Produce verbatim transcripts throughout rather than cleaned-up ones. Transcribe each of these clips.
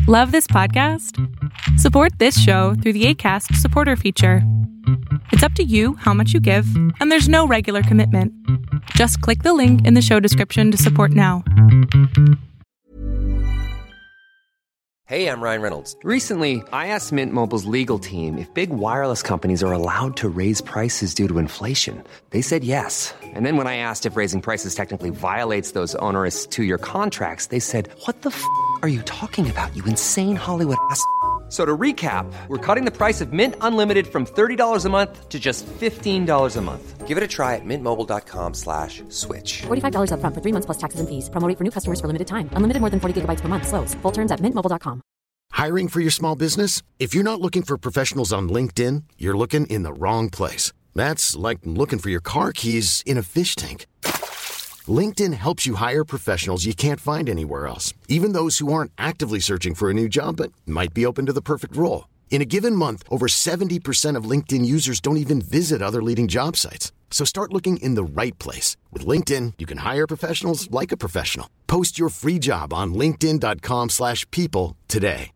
Love this podcast? Support this show through the Acast supporter feature. It's up to you how much you give, and there's no regular commitment. Just click the link in the show description to support now. Hey, I'm Ryan Reynolds. Recently, I asked Mint Mobile's legal team if big wireless companies are allowed to raise prices due to inflation. They said yes. And then when I asked if raising prices technically violates those onerous two-year contracts, they said, "What the f*** are you talking about, you insane Hollywood ass f- So to recap, we're cutting the price of Mint Unlimited from thirty dollars a month to just fifteen dollars a month. Give it a try at mintmobile.com slash switch. forty-five dollars up front for three months plus taxes and fees. Promo rate for new customers for limited time. Unlimited more than forty gigabytes per month. Slows full terms at mint mobile dot com. Hiring for your small business? If you're not looking for professionals on LinkedIn, you're looking in the wrong place. That's like looking for your car keys in a fish tank. LinkedIn helps you hire professionals you can't find anywhere else, even those who aren't actively searching for a new job but might be open to the perfect role. In a given month, over seventy percent of LinkedIn users don't even visit other leading job sites. So start looking in the right place. With LinkedIn, you can hire professionals like a professional. Post your free job on linkedin.com slash people today.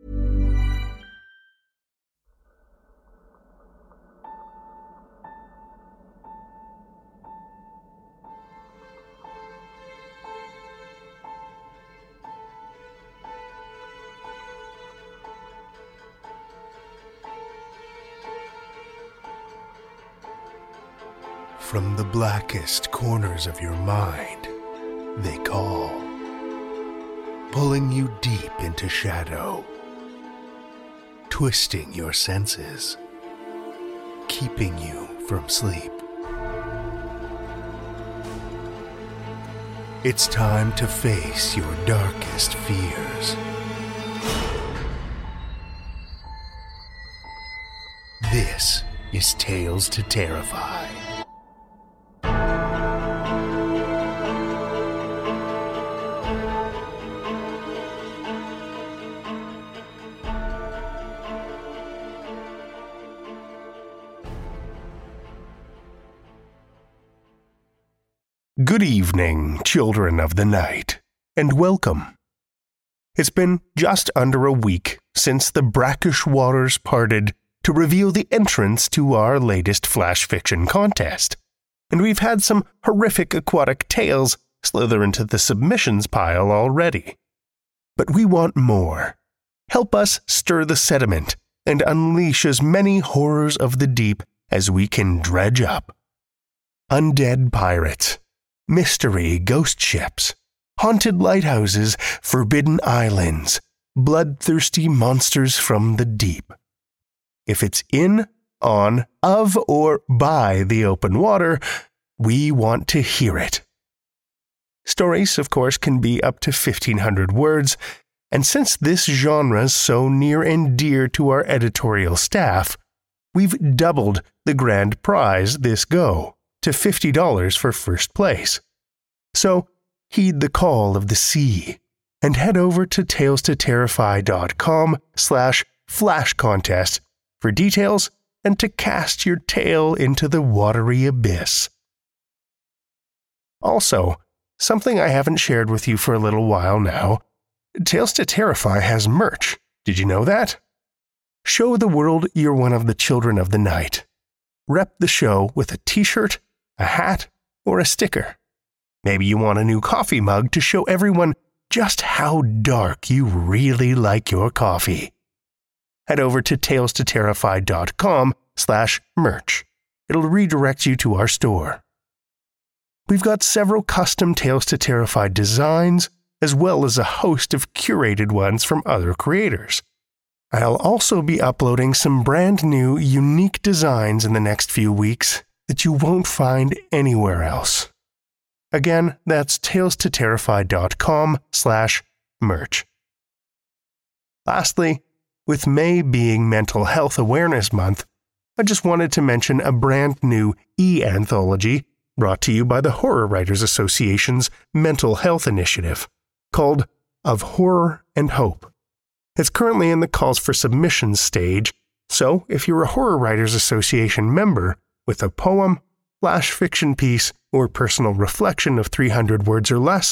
From the blackest corners of your mind, they call, pulling you deep into shadow, twisting your senses, keeping you from sleep. It's time to face your darkest fears. This is Tales to Terrify. Good evening, children of the night, and welcome. It's been just under a week since the brackish waters parted to reveal the entrance to our latest flash fiction contest, and we've had some horrific aquatic tales slither into the submissions pile already. But we want more. Help us stir the sediment and unleash as many horrors of the deep as we can dredge up. Undead pirates, mystery ghost ships, haunted lighthouses, forbidden islands, bloodthirsty monsters from the deep. If it's in, on, of, or by the open water, we want to hear it. Stories, of course, can be up to fifteen hundred words, and since this genre's so near and dear to our editorial staff, we've doubled the grand prize this go to fifty dollars for first place. So, heed the call of the sea and head over to talestoterrify.com slash flash contest for details and to cast your tale into the watery abyss. Also, something I haven't shared with you for a little while now, Tales to Terrify has merch. Did you know that? Show the world you're one of the children of the night. Rep the show with a t-shirt, a hat, or a sticker. Maybe you want a new coffee mug to show everyone just how dark you really like your coffee. Head over to talestoterrify.com slash merch. It'll redirect you to our store. We've got several custom Tales to Terrify designs, as well as a host of curated ones from other creators. I'll also be uploading some brand new, unique designs in the next few weeks that you won't find anywhere else. Again, that's talestoterrify.com slash merch. Lastly, with May being Mental Health Awareness Month, I just wanted to mention a brand new e-anthology brought to you by the Horror Writers Association's Mental Health Initiative, called Of Horror and Hope. It's currently in the calls for submissions stage, so if you're a Horror Writers Association member with a poem, flash fiction piece, or personal reflection of three hundred words or less,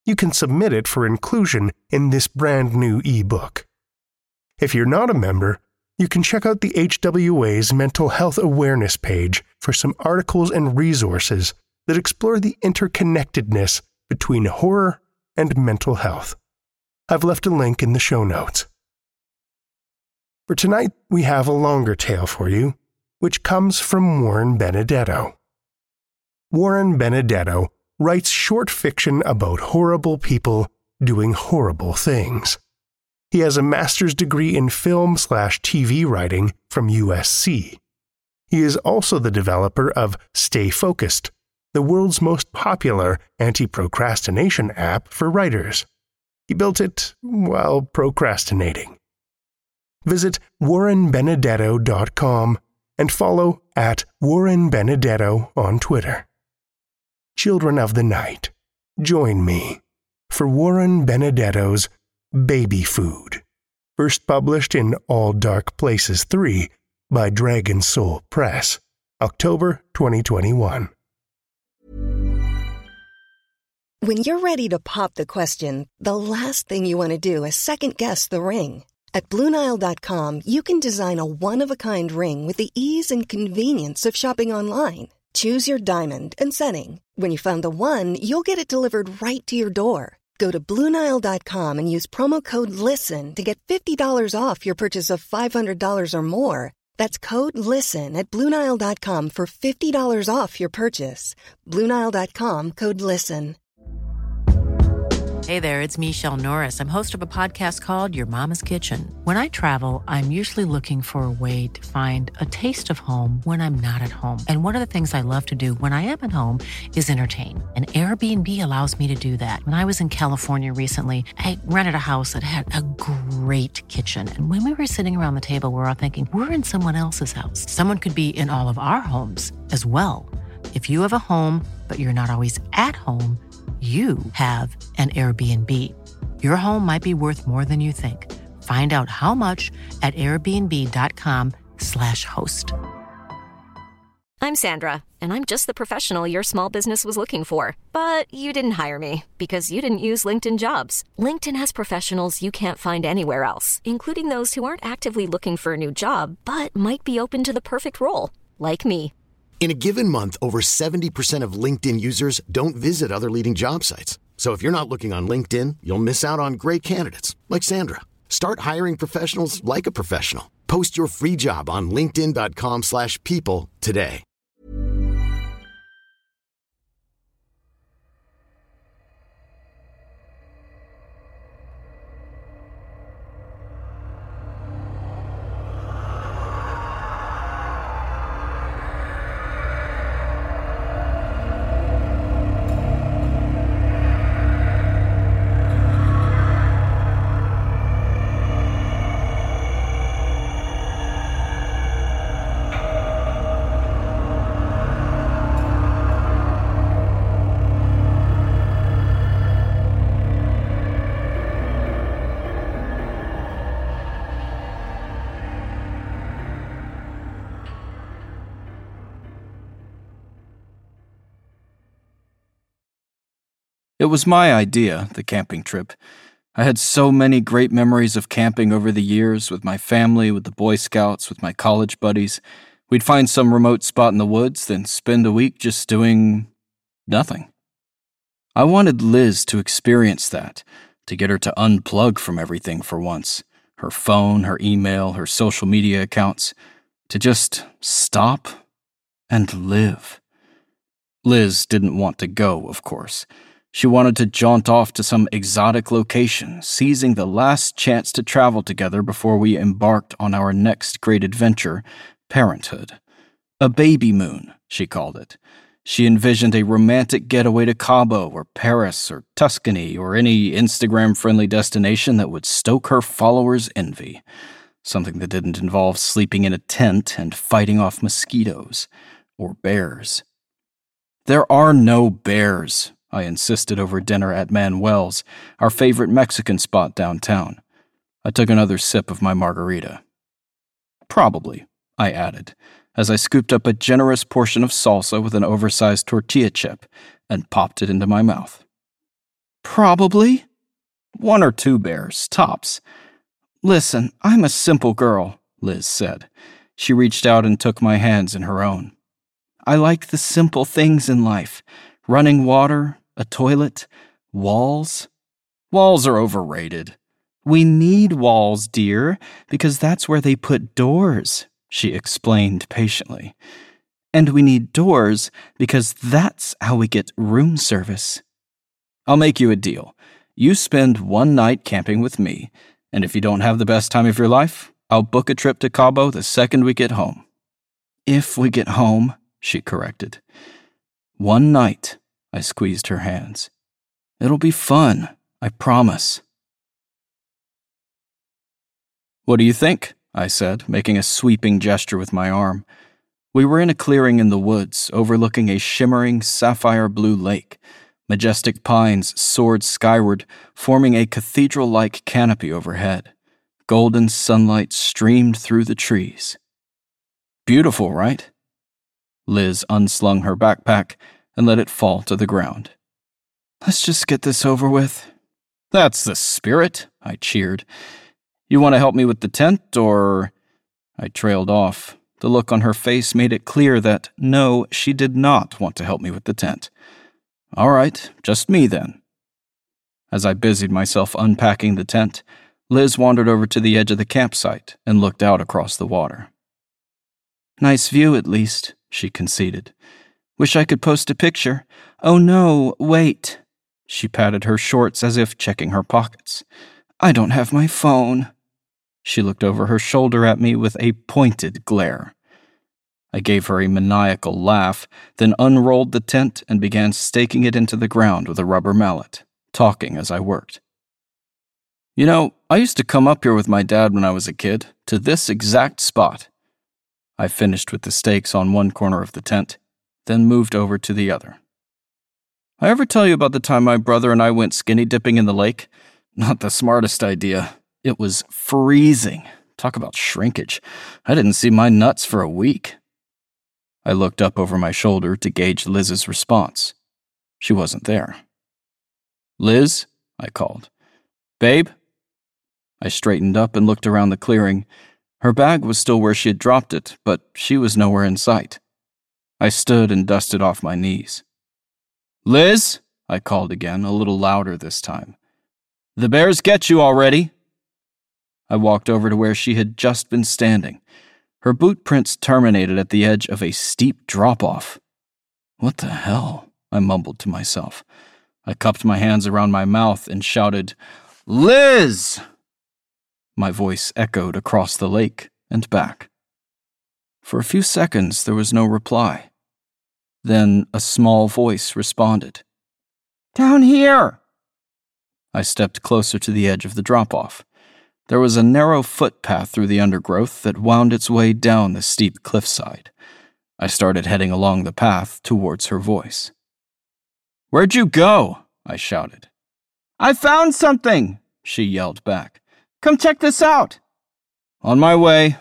you can submit it for inclusion in this brand new ebook. If you're not a member, you can check out the H W A's Mental Health Awareness page for some articles and resources that explore the interconnectedness between horror and mental health. I've left a link in the show notes. For tonight, we have a longer tale for you, which comes from Warren Benedetto. Warren Benedetto writes short fiction about horrible people doing horrible things. He has a master's degree in film slash T V writing from U S C. He is also the developer of Stay Focused, the world's most popular anti-procrastination app for writers. He built it while procrastinating. Visit warren benedetto dot com and follow at Warren Benedetto on Twitter. Children of the Night, join me for Warren Benedetto's Baby Food, first published in All Dark Places three by Dragon Soul Press, October twenty twenty-one. When you're ready to pop the question, the last thing you want to do is second-guess the ring. At Blue Nile dot com, you can design a one-of-a-kind ring with the ease and convenience of shopping online. Choose your diamond and setting. When you find the one, you'll get it delivered right to your door. Go to Blue Nile dot com and use promo code LISTEN to get fifty dollars off your purchase of five hundred dollars or more. That's code LISTEN at Blue Nile dot com for fifty dollars off your purchase. Blue Nile dot com, code LISTEN. Hey there, it's Michelle Norris. I'm host of a podcast called Your Mama's Kitchen. When I travel, I'm usually looking for a way to find a taste of home when I'm not at home. And one of the things I love to do when I am at home is entertain. And Airbnb allows me to do that. When I was in California recently, I rented a house that had a great kitchen. And when we were sitting around the table, we were all thinking, we're in someone else's house. Someone could be in all of our homes as well. If you have a home, but you're not always at home, you have an Airbnb. Your home might be worth more than you think. Find out how much at airbnb.com slash host. I'm Sandra, and I'm just the professional your small business was looking for. But you didn't hire me because you didn't use LinkedIn Jobs. LinkedIn has professionals you can't find anywhere else, including those who aren't actively looking for a new job, but might be open to the perfect role, like me. In a given month, over seventy percent of LinkedIn users don't visit other leading job sites. So if you're not looking on LinkedIn, you'll miss out on great candidates like Sandra. Start hiring professionals like a professional. Post your free job on linkedin.com slash people today. It was my idea, the camping trip. I had so many great memories of camping over the years, with my family, with the Boy Scouts, with my college buddies. We'd find some remote spot in the woods, then spend a week just doing nothing. I wanted Liz to experience that, to get her to unplug from everything for once. Her phone, her email, her social media accounts. To just stop and live. Liz didn't want to go, of course. She wanted to jaunt off to some exotic location, seizing the last chance to travel together before we embarked on our next great adventure, parenthood. A baby moon, she called it. She envisioned a romantic getaway to Cabo or Paris or Tuscany or any Instagram-friendly destination that would stoke her followers' envy. Something that didn't involve sleeping in a tent and fighting off mosquitoes or bears. There are no bears, I insisted over dinner at Manuel's, our favorite Mexican spot downtown. I took another sip of my margarita. Probably, I added, as I scooped up a generous portion of salsa with an oversized tortilla chip and popped it into my mouth. Probably. One or two bears, tops. Listen, I'm a simple girl, Liz said. She reached out and took my hands in her own. I like the simple things in life. Running water, a toilet, walls. Walls are overrated. We need walls, dear, because that's where they put doors, she explained patiently. And we need doors because that's how we get room service. I'll make you a deal. You spend one night camping with me, and if you don't have the best time of your life, I'll book a trip to Cabo the second we get home. If we get home, she corrected. One night, I squeezed her hands. It'll be fun, I promise. What do you think? I said, making a sweeping gesture with my arm. We were in a clearing in the woods, overlooking a shimmering sapphire-blue lake. Majestic pines soared skyward, forming a cathedral-like canopy overhead. Golden sunlight streamed through the trees. Beautiful, right? Liz unslung her backpack and let it fall to the ground. Let's just get this over with. That's the spirit, I cheered. You want to help me with the tent, or... I trailed off. The look on her face made it clear that, no, she did not want to help me with the tent. All right, just me then. As I busied myself unpacking the tent, Liz wandered over to the edge of the campsite and looked out across the water. Nice view, at least, she conceded. Wish I could post a picture. Oh no, wait. She patted her shorts as if checking her pockets. I don't have my phone. She looked over her shoulder at me with a pointed glare. I gave her a maniacal laugh, then unrolled the tent and began staking it into the ground with a rubber mallet, talking as I worked. You know, I used to come up here with my dad when I was a kid, to this exact spot. I finished with the stakes on one corner of the tent, then moved over to the other. I ever tell you about the time my brother and I went skinny dipping in the lake? Not the smartest idea. It was freezing. Talk about shrinkage. I didn't see my nuts for a week. I looked up over my shoulder to gauge Liz's response. She wasn't there. Liz, I called. Babe? I straightened up and looked around the clearing. Her bag was still where she had dropped it, but she was nowhere in sight. I stood and dusted off my knees. Liz, I called again, a little louder this time. The bears get you already. I walked over to where she had just been standing. Her boot prints terminated at the edge of a steep drop-off. What the hell? I mumbled to myself. I cupped my hands around my mouth and shouted, Liz! My voice echoed across the lake and back. For a few seconds, there was no reply. Then a small voice responded. Down here! I stepped closer to the edge of the drop-off. There was a narrow footpath through the undergrowth that wound its way down the steep cliffside. I started heading along the path towards her voice. Where'd you go? I shouted. I found something, she yelled back. Come check this out. On my way.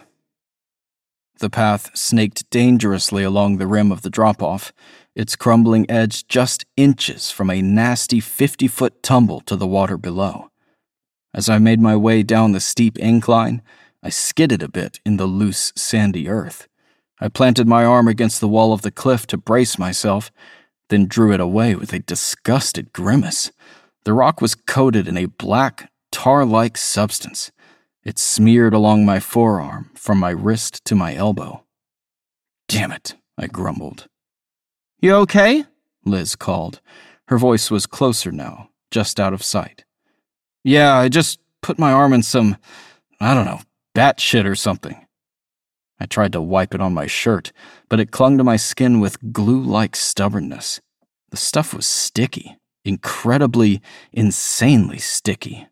The path snaked dangerously along the rim of the drop-off, its crumbling edge just inches from a nasty fifty-foot tumble to the water below. As I made my way down the steep incline, I skidded a bit in the loose, sandy earth. I planted my arm against the wall of the cliff to brace myself, then drew it away with a disgusted grimace. The rock was coated in a black, tar-like substance. It smeared along my forearm, from my wrist to my elbow. Damn it, I grumbled. You okay? Liz called. Her voice was closer now, just out of sight. Yeah, I just put my arm in some, I don't know, bat shit or something. I tried to wipe it on my shirt, but it clung to my skin with glue-like stubbornness. The stuff was sticky, incredibly, insanely sticky.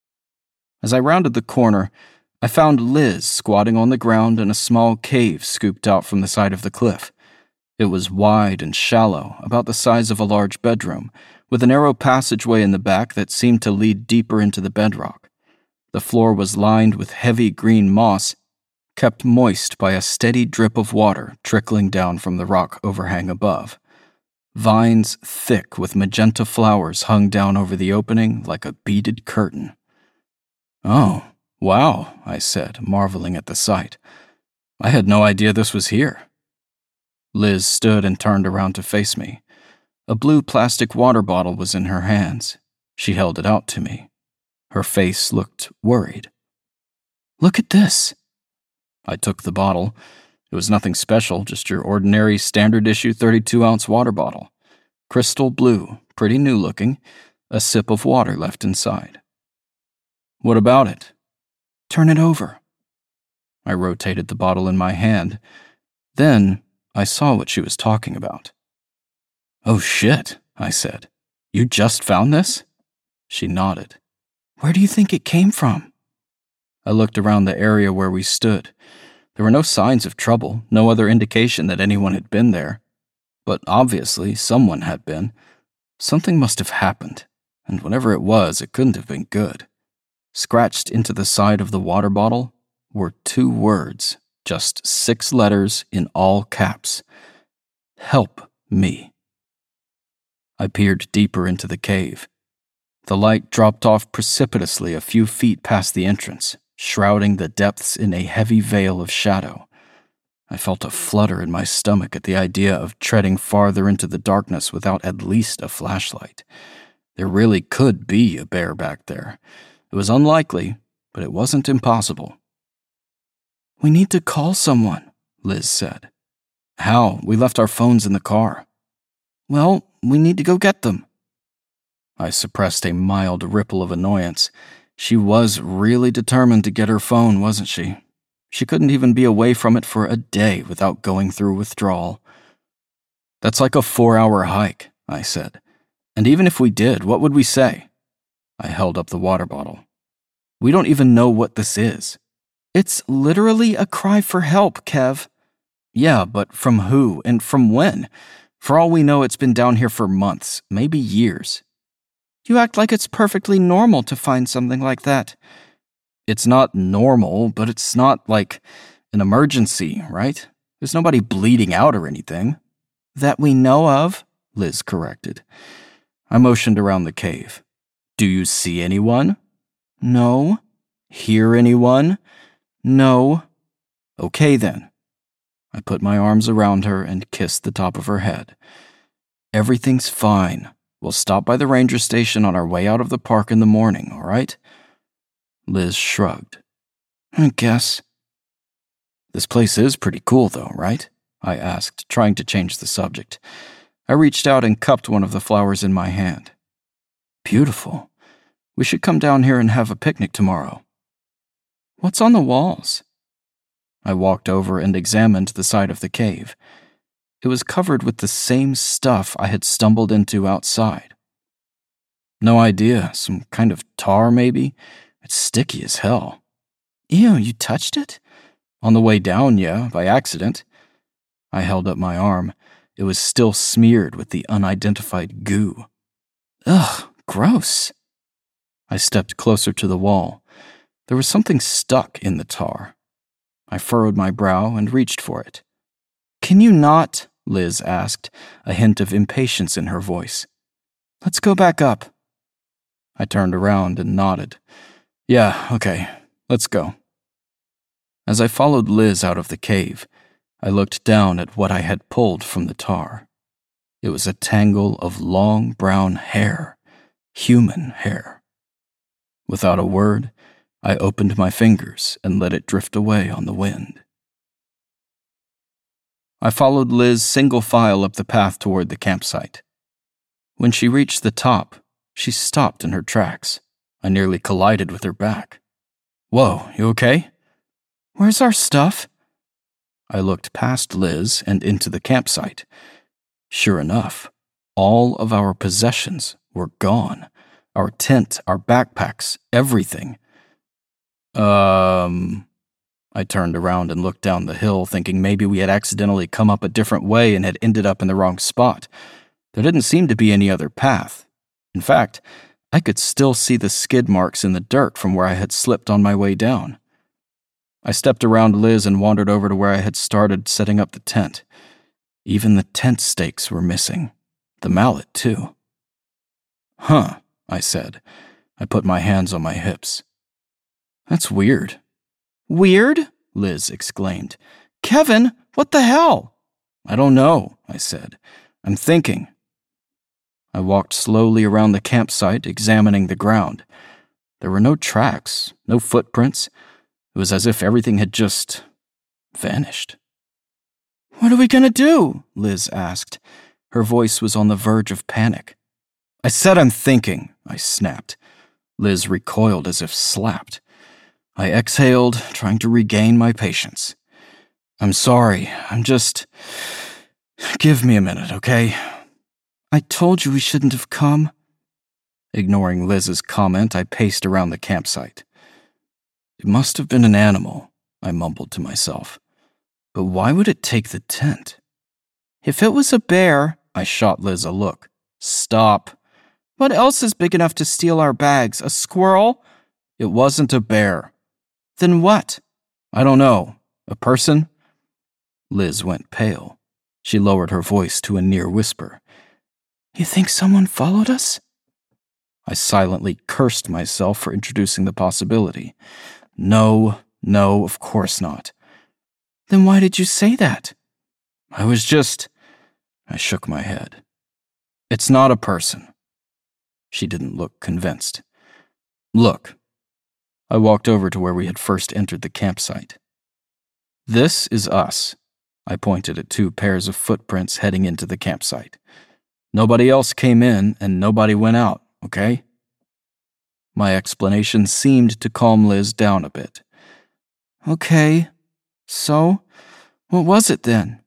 As I rounded the corner, I found Liz squatting on the ground in a small cave scooped out from the side of the cliff. It was wide and shallow, about the size of a large bedroom, with a narrow passageway in the back that seemed to lead deeper into the bedrock. The floor was lined with heavy green moss, kept moist by a steady drip of water trickling down from the rock overhang above. Vines thick with magenta flowers hung down over the opening like a beaded curtain. "Oh, wow," I said, marveling at the sight. "I had no idea this was here." Liz stood and turned around to face me. A blue plastic water bottle was in her hands. She held it out to me. Her face looked worried. "Look at this." I took the bottle. It was nothing special, just your ordinary standard-issue thirty-two ounce water bottle. Crystal blue, pretty new-looking, a sip of water left inside. "What about it?" "Turn it over." I rotated the bottle in my hand. Then I saw what she was talking about. "Oh shit," I said. "You just found this?" She nodded. "Where do you think it came from?" I looked around the area where we stood. There were no signs of trouble, no other indication that anyone had been there. But obviously, someone had been. Something must have happened, and whatever it was, it couldn't have been good. Scratched into the side of the water bottle were two words, just six letters in all caps. "Help me." I peered deeper into the cave. The light dropped off precipitously a few feet past the entrance, shrouding the depths in a heavy veil of shadow. I felt a flutter in my stomach at the idea of treading farther into the darkness without at least a flashlight. There really could be a bear back there. It was unlikely, but it wasn't impossible. "We need to call someone," Liz said. "How? We left our phones in the car." "Well, we need to go get them." I suppressed a mild ripple of annoyance. She was really determined to get her phone, wasn't she? She couldn't even be away from it for a day without going through withdrawal. "That's like a four-hour hike," I said. "And even if we did, what would we say?" I held up the water bottle. "We don't even know what this is." "It's literally a cry for help, Kev." "Yeah, but from who and from when? For all we know, it's been down here for months, maybe years." "You act like it's perfectly normal to find something like that." "It's not normal, but it's not like an emergency, right? There's nobody bleeding out or anything." "That we know of," Liz corrected. I motioned around the cave. "Do you see anyone?" "No." "Hear anyone?" "No." "Okay then." I put my arms around her and kissed the top of her head. "Everything's fine. We'll stop by the ranger station on our way out of the park in the morning, all right?" Liz shrugged. "I guess." "This place is pretty cool, though, right?" I asked, trying to change the subject. I reached out and cupped one of the flowers in my hand. "Beautiful. We should come down here and have a picnic tomorrow." "What's on the walls?" I walked over and examined the side of the cave. It was covered with the same stuff I had stumbled into outside. "No idea. Some kind of tar, maybe? It's sticky as hell." "Ew, you touched it?" "On the way down, yeah, by accident." I held up my arm. It was still smeared with the unidentified goo. "Ugh, gross." I stepped closer to the wall. There was something stuck in the tar. I furrowed my brow and reached for it. "Can you not?" Liz asked, a hint of impatience in her voice. "Let's go back up." I turned around and nodded. "Yeah, okay, let's go." As I followed Liz out of the cave, I looked down at what I had pulled from the tar. It was a tangle of long brown hair, human hair. Without a word, I opened my fingers and let it drift away on the wind. I followed Liz single file up the path toward the campsite. When she reached the top, she stopped in her tracks. I nearly collided with her back. "Whoa, you okay?" "Where's our stuff?" I looked past Liz and into the campsite. Sure enough, all of our possessions were gone. Our tent, our backpacks, everything. Um... I turned around and looked down the hill, thinking maybe we had accidentally come up a different way and had ended up in the wrong spot. There didn't seem to be any other path. In fact, I could still see the skid marks in the dirt from where I had slipped on my way down. I stepped around Liz and wandered over to where I had started setting up the tent. Even the tent stakes were missing. The mallet, too. Huh, I said. I put my hands on my hips. That's weird. Weird? Liz exclaimed. Kevin, what the hell? I don't know, I said. I'm thinking. I walked slowly around the campsite, examining the ground. There were no tracks, no footprints. It was as if everything had just vanished. What are we gonna do? Liz asked. Her voice was on the verge of panic. I said I'm thinking, I snapped. Liz recoiled as if slapped. I exhaled, trying to regain my patience. I'm sorry, I'm just... Give me a minute, okay? I told you we shouldn't have come. Ignoring Liz's comment, I paced around the campsite. It must have been an animal, I mumbled to myself. But why would it take the tent? If it was a bear, I shot Liz a look. Stop. What else is big enough to steal our bags? A squirrel? It wasn't a bear. Then what? I don't know. A person? Liz went pale. She lowered her voice to a near whisper. You think someone followed us? I silently cursed myself for introducing the possibility. No, no, of course not. Then why did you say that? I was just... I shook my head. It's not a person. She didn't look convinced. Look. I walked over to where we had first entered the campsite. This is us. I pointed at two pairs of footprints heading into the campsite. Nobody else came in and nobody went out, okay? My explanation seemed to calm Liz down a bit. Okay, so, what was it then?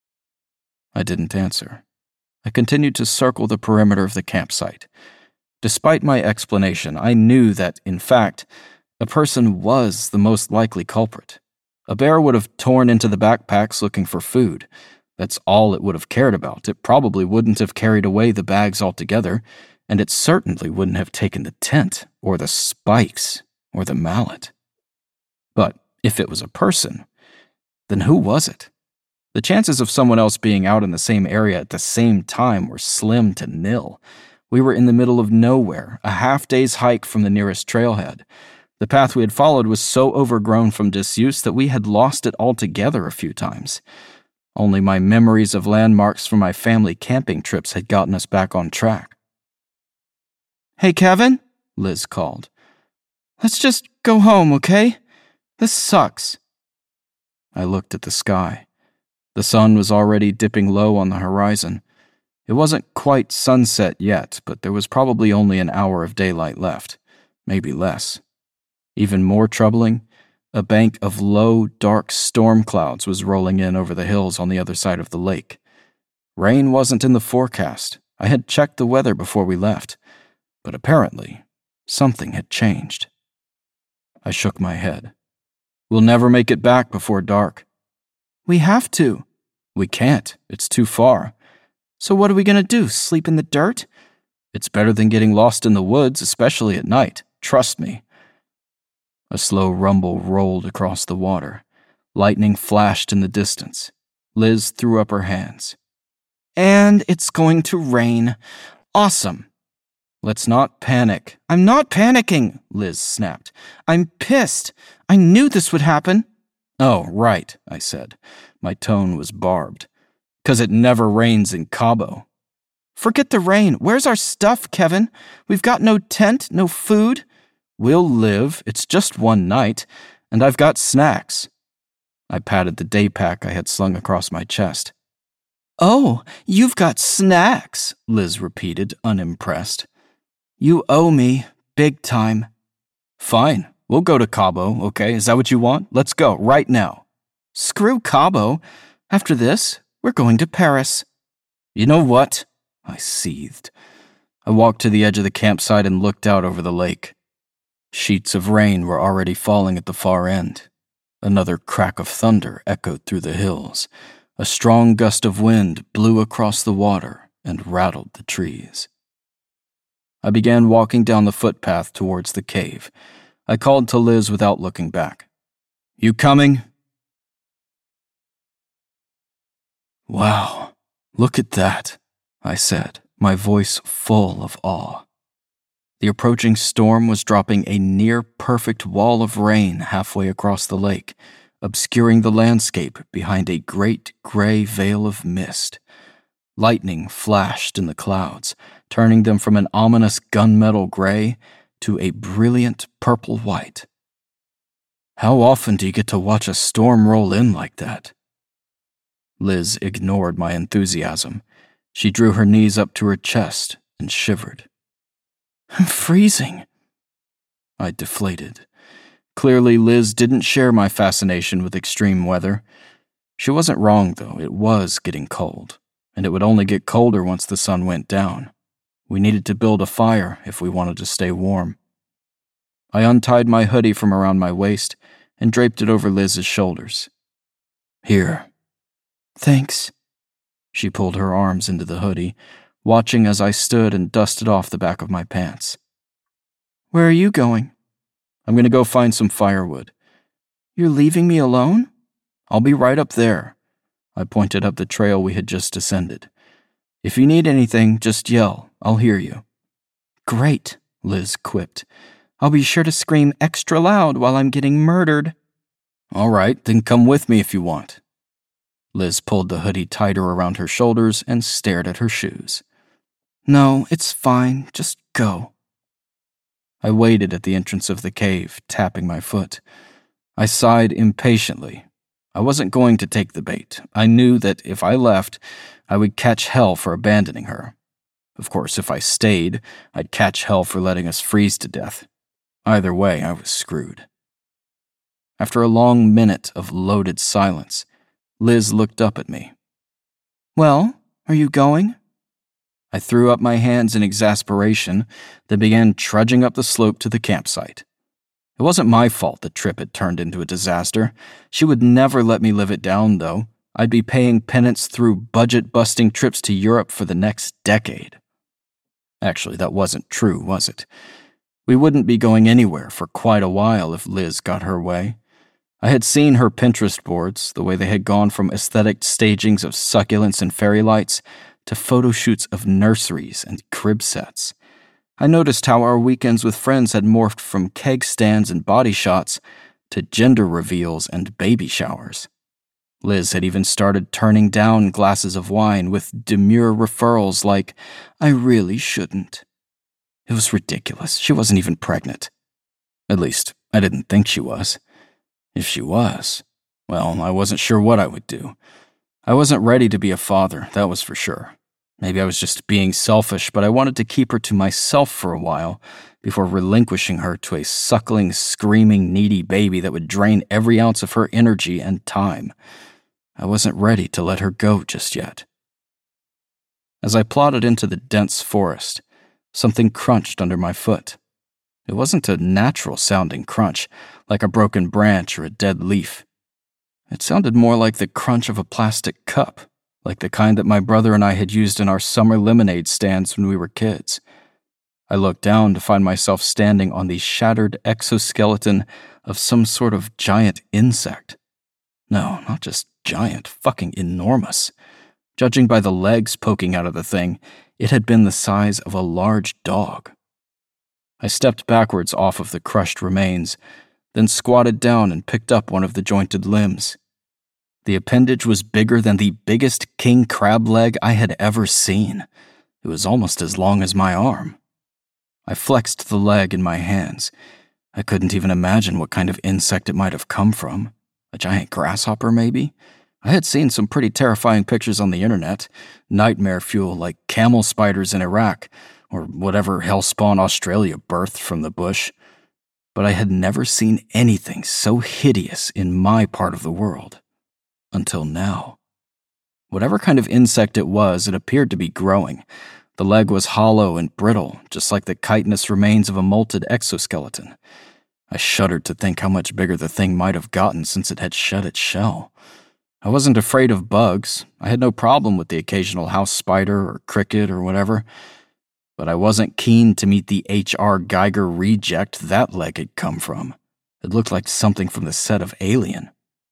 I didn't answer. I continued to circle the perimeter of the campsite. Despite my explanation, I knew that, in fact, a person was the most likely culprit. A bear would have torn into the backpacks looking for food. That's all it would have cared about. It probably wouldn't have carried away the bags altogether, and it certainly wouldn't have taken the tent, or the spikes, or the mallet. But if it was a person, then who was it? The chances of someone else being out in the same area at the same time were slim to nil. We were in the middle of nowhere, a half-day's hike from the nearest trailhead. The path we had followed was so overgrown from disuse that we had lost it altogether a few times. Only my memories of landmarks from my family camping trips had gotten us back on track. Hey, Kevin, Liz called. Let's just go home, okay? This sucks. I looked at the sky. The sun was already dipping low on the horizon. It wasn't quite sunset yet, but there was probably only an hour of daylight left, maybe less. Even more troubling, a bank of low, dark storm clouds was rolling in over the hills on the other side of the lake. Rain wasn't in the forecast. I had checked the weather before we left, but apparently, something had changed. I shook my head. We'll never make it back before dark. We have to. We can't. It's too far. So what are we going to do, sleep in the dirt? It's better than getting lost in the woods, especially at night. Trust me. A slow rumble rolled across the water. Lightning flashed in the distance. Liz threw up her hands. And it's going to rain. Awesome. Let's not panic. I'm not panicking, Liz snapped. I'm pissed. I knew this would happen. Oh, right, I said. My tone was barbed. 'Cause it never rains in Cabo. Forget the rain. Where's our stuff, Kevin? We've got no tent, no food. We'll live. It's just one night, and I've got snacks. I patted the day pack I had slung across my chest. Oh, you've got snacks, Liz repeated, unimpressed. You owe me, big time. Fine, we'll go to Cabo, okay? Is that what you want? Let's go, right now. Screw Cabo. After this, we're going to Paris. You know what? I seethed. I walked to the edge of the campsite and looked out over the lake. Sheets of rain were already falling at the far end. Another crack of thunder echoed through the hills. A strong gust of wind blew across the water and rattled the trees. I began walking down the footpath towards the cave. I called to Liz without looking back. You coming? Wow, look at that, I said, my voice full of awe. The approaching storm was dropping a near-perfect wall of rain halfway across the lake, obscuring the landscape behind a great gray veil of mist. Lightning flashed in the clouds, turning them from an ominous gunmetal gray to a brilliant purple-white. How often do you get to watch a storm roll in like that? Liz ignored my enthusiasm. She drew her knees up to her chest and shivered. I'm freezing. I deflated. Clearly, Liz didn't share my fascination with extreme weather. She wasn't wrong, though. It was getting cold, and it would only get colder once the sun went down. We needed to build a fire if we wanted to stay warm. I untied my hoodie from around my waist and draped it over Liz's shoulders. Here. Thanks. She pulled her arms into the hoodie, watching as I stood and dusted off the back of my pants. Where are you going? I'm going to go find some firewood. You're leaving me alone? I'll be right up there. I pointed up the trail we had just descended. If you need anything, just yell. I'll hear you. Great, Liz quipped. I'll be sure to scream extra loud while I'm getting murdered. All right, then come with me if you want. Liz pulled the hoodie tighter around her shoulders and stared at her shoes. No, it's fine. Just go. I waited at the entrance of the cave, tapping my foot. I sighed impatiently. I wasn't going to take the bait. I knew that if I left, I would catch hell for abandoning her. Of course, if I stayed, I'd catch hell for letting us freeze to death. Either way, I was screwed. After a long minute of loaded silence, Liz looked up at me. Well, are you going? I threw up my hands in exasperation, then began trudging up the slope to the campsite. It wasn't my fault the trip had turned into a disaster. She would never let me live it down, though. I'd be paying penance through budget-busting trips to Europe for the next decade. Actually, that wasn't true, was it? We wouldn't be going anywhere for quite a while if Liz got her way. I had seen her Pinterest boards, the way they had gone from aesthetic stagings of succulents and fairy lights to photo shoots of nurseries and crib sets. I noticed how our weekends with friends had morphed from keg stands and body shots to gender reveals and baby showers. Liz had even started turning down glasses of wine with demure referrals like, I really shouldn't. It was ridiculous. She wasn't even pregnant. At least, I didn't think she was. If she was, well, I wasn't sure what I would do. I wasn't ready to be a father, that was for sure. Maybe I was just being selfish, but I wanted to keep her to myself for a while before relinquishing her to a suckling, screaming, needy baby that would drain every ounce of her energy and time. I wasn't ready to let her go just yet. As I plodded into the dense forest, something crunched under my foot. It wasn't a natural-sounding crunch, like a broken branch or a dead leaf. It sounded more like the crunch of a plastic cup, like the kind that my brother and I had used in our summer lemonade stands when we were kids. I looked down to find myself standing on the shattered exoskeleton of some sort of giant insect. No, not just giant, fucking enormous. Judging by the legs poking out of the thing, it had been the size of a large dog. I stepped backwards off of the crushed remains, then squatted down and picked up one of the jointed limbs. The appendage was bigger than the biggest king crab leg I had ever seen. It was almost as long as my arm. I flexed the leg in my hands. I couldn't even imagine what kind of insect it might have come from. A giant grasshopper, maybe? I had seen some pretty terrifying pictures on the internet. Nightmare fuel like camel spiders in Iraq, or whatever hellspawn Australia birthed from the bush. But I had never seen anything so hideous in my part of the world. Until now. Whatever kind of insect it was, it appeared to be growing. The leg was hollow and brittle, just like the chitinous remains of a molted exoskeleton. I shuddered to think how much bigger the thing might have gotten since it had shed its shell. I wasn't afraid of bugs. I had no problem with the occasional house spider or cricket or whatever. But I wasn't keen to meet the H R Geiger reject that leg had come from. It looked like something from the set of Alien.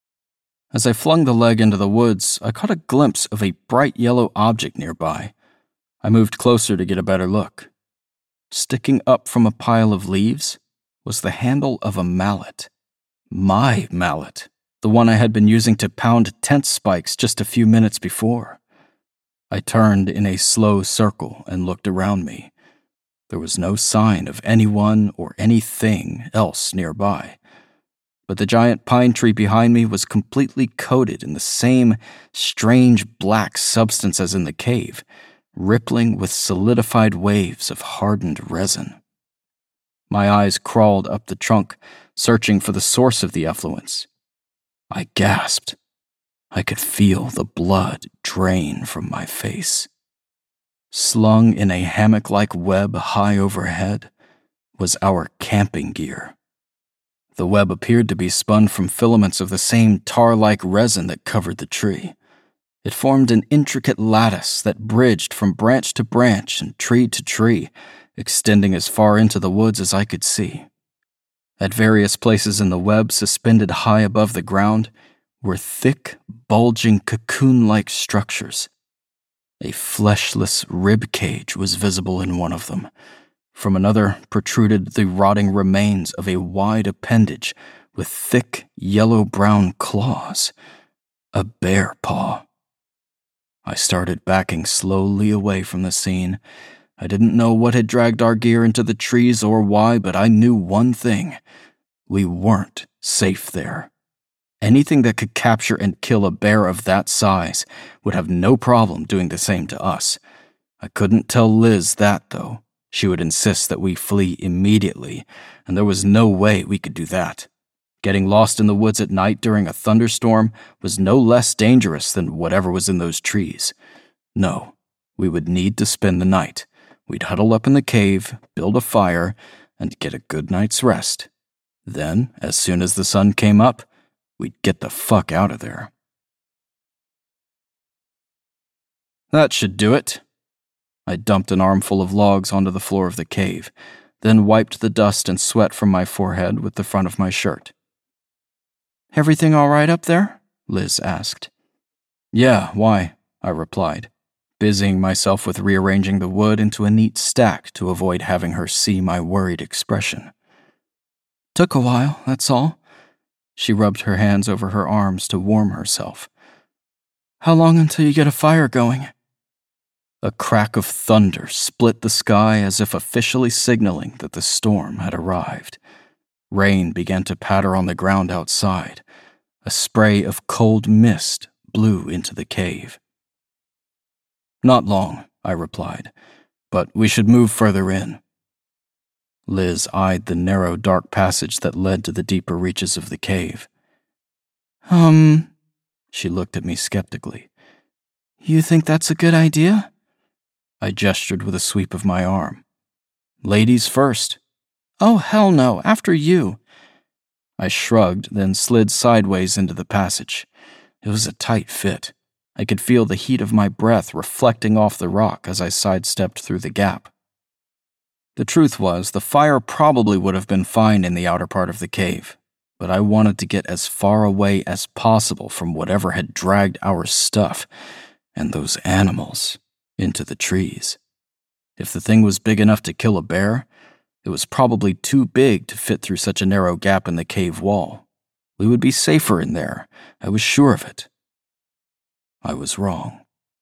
As I flung the leg into the woods, I caught a glimpse of a bright yellow object nearby. I moved closer to get a better look. Sticking up from a pile of leaves was the handle of a mallet. My mallet, the one I had been using to pound tent spikes just a few minutes before. I turned in a slow circle and looked around me. There was no sign of anyone or anything else nearby, but the giant pine tree behind me was completely coated in the same strange black substance as in the cave, rippling with solidified waves of hardened resin. My eyes crawled up the trunk, searching for the source of the effluence. I gasped. I could feel the blood drain from my face. Slung in a hammock-like web high overhead was our camping gear. The web appeared to be spun from filaments of the same tar-like resin that covered the tree. It formed an intricate lattice that bridged from branch to branch and tree to tree, extending as far into the woods as I could see. At various places in the web, suspended high above the ground, were thick, bulging cocoon-like structures. A fleshless rib cage was visible in one of them. From another protruded the rotting remains of a wide appendage with thick, yellow-brown claws. A bear paw. I started backing slowly away from the scene. I didn't know what had dragged our gear into the trees or why, but I knew one thing. We weren't safe there. Anything that could capture and kill a bear of that size would have no problem doing the same to us. I couldn't tell Liz that, though. She would insist that we flee immediately, and there was no way we could do that. Getting lost in the woods at night during a thunderstorm was no less dangerous than whatever was in those trees. No, we would need to spend the night. We'd huddle up in the cave, build a fire, and get a good night's rest. Then, as soon as the sun came up, we'd get the fuck out of there. That should do it. I dumped an armful of logs onto the floor of the cave, then wiped the dust and sweat from my forehead with the front of my shirt. "Everything all right up there?" Liz asked. "Yeah, why?" I replied, busying myself with rearranging the wood into a neat stack to avoid having her see my worried expression. "Took a while, that's all." She rubbed her hands over her arms to warm herself. "How long until you get a fire going?" A crack of thunder split the sky as if officially signaling that the storm had arrived. Rain began to patter on the ground outside. A spray of cold mist blew into the cave. "Not long," I replied, "but we should move further in." Liz eyed the narrow, dark passage that led to the deeper reaches of the cave. Um, she looked at me skeptically. "You think that's a good idea?" I gestured with a sweep of my arm. "Ladies first." "Oh, hell no, after you." I shrugged, then slid sideways into the passage. It was a tight fit. I could feel the heat of my breath reflecting off the rock as I sidestepped through the gap. The truth was, the fire probably would have been fine in the outer part of the cave, but I wanted to get as far away as possible from whatever had dragged our stuff, and those animals, into the trees. If the thing was big enough to kill a bear, it was probably too big to fit through such a narrow gap in the cave wall. We would be safer in there, I was sure of it. I was wrong.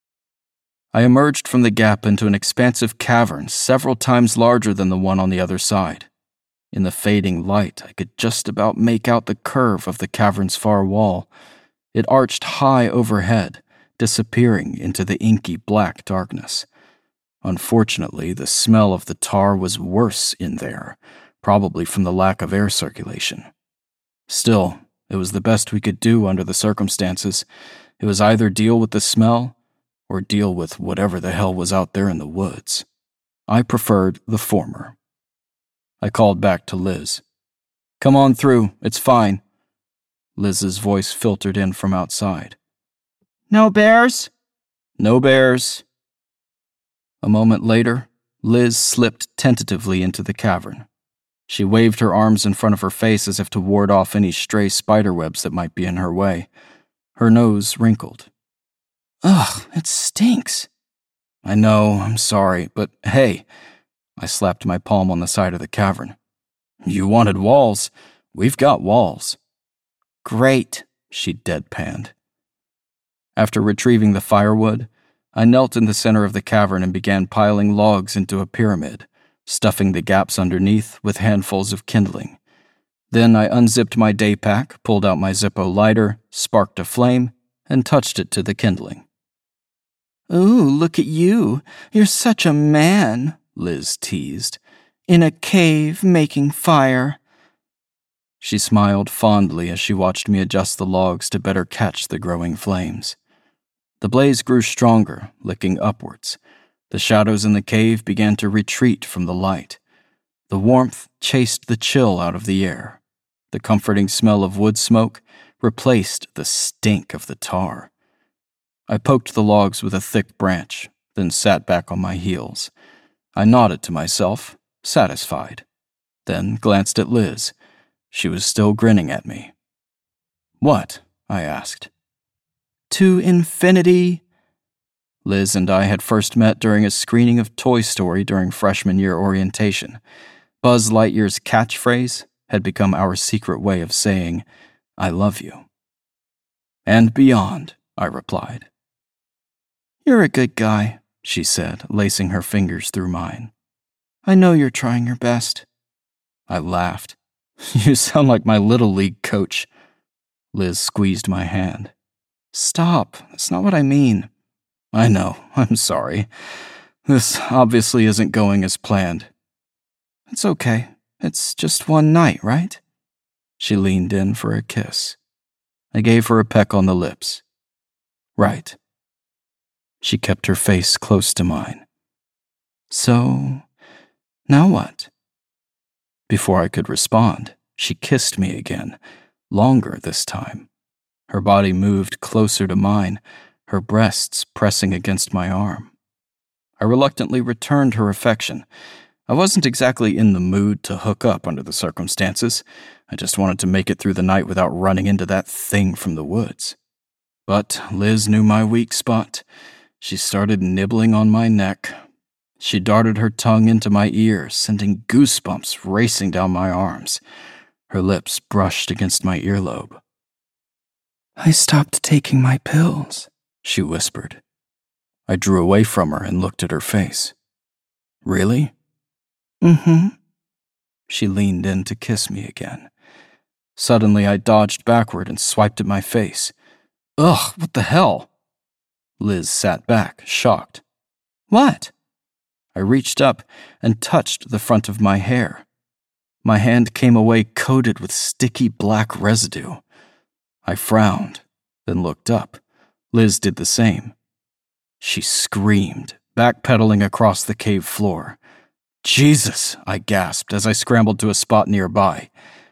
I emerged from the gap into an expansive cavern several times larger than the one on the other side. In the fading light, I could just about make out the curve of the cavern's far wall. It arched high overhead, disappearing into the inky black darkness. Unfortunately, the smell of the tar was worse in there, probably from the lack of air circulation. Still, it was the best we could do under the circumstances. It was either deal with the smell or deal with whatever the hell was out there in the woods. I preferred the former. I called back to Liz. "Come on through, it's fine." Liz's voice filtered in from outside. "No bears?" "No bears." A moment later, Liz slipped tentatively into the cavern. She waved her arms in front of her face as if to ward off any stray spiderwebs that might be in her way. Her nose wrinkled. "Ugh, it stinks." I know, I'm sorry, but hey, I slapped my palm on the side of the cavern. You wanted walls. We've got walls. Great, she deadpanned. After retrieving the firewood, I knelt in the center of the cavern and began piling logs into a pyramid, stuffing the gaps underneath with handfuls of kindling. Then I unzipped my day pack, pulled out my Zippo lighter, sparked a flame, and touched it to the kindling. Ooh, look at you. You're such a man, Liz teased. In a cave making fire. She smiled fondly as she watched me adjust the logs to better catch the growing flames. The blaze grew stronger, licking upwards. The shadows in the cave began to retreat from the light. The warmth chased the chill out of the air. The comforting smell of wood smoke replaced the stink of the tar. I poked the logs with a thick branch, then sat back on my heels. I nodded to myself, satisfied, then glanced at Liz. She was still grinning at me. What? I asked. To infinity. Liz and I had first met during a screening of Toy Story during freshman year orientation. Buzz Lightyear's catchphrase had become our secret way of saying, I love you. And beyond, I replied. You're a good guy, she said, lacing her fingers through mine. I know you're trying your best. I laughed. You sound like my Little League coach. Liz squeezed my hand. Stop, that's not what I mean. I know, I'm sorry. This obviously isn't going as planned. It's okay, it's just one night, right? She leaned in for a kiss. I gave her a peck on the lips. Right. She kept her face close to mine. So, now what? Before I could respond, she kissed me again, longer this time. Her body moved closer to mine, her breasts pressing against my arm. I reluctantly returned her affection. I wasn't exactly in the mood to hook up under the circumstances. I just wanted to make it through the night without running into that thing from the woods. But Liz knew my weak spot. She started nibbling on my neck. She darted her tongue into my ear, sending goosebumps racing down my arms. Her lips brushed against my earlobe. I stopped taking my pills, she whispered. I drew away from her and looked at her face. Really? Mm-hmm. She leaned in to kiss me again. Suddenly, I dodged backward and swiped at my face. Ugh, what the hell? Liz sat back, shocked. What? I reached up and touched the front of my hair. My hand came away coated with sticky black residue. I frowned, then looked up. Liz did the same. She screamed, backpedaling across the cave floor. Jesus, I gasped as I scrambled to a spot nearby.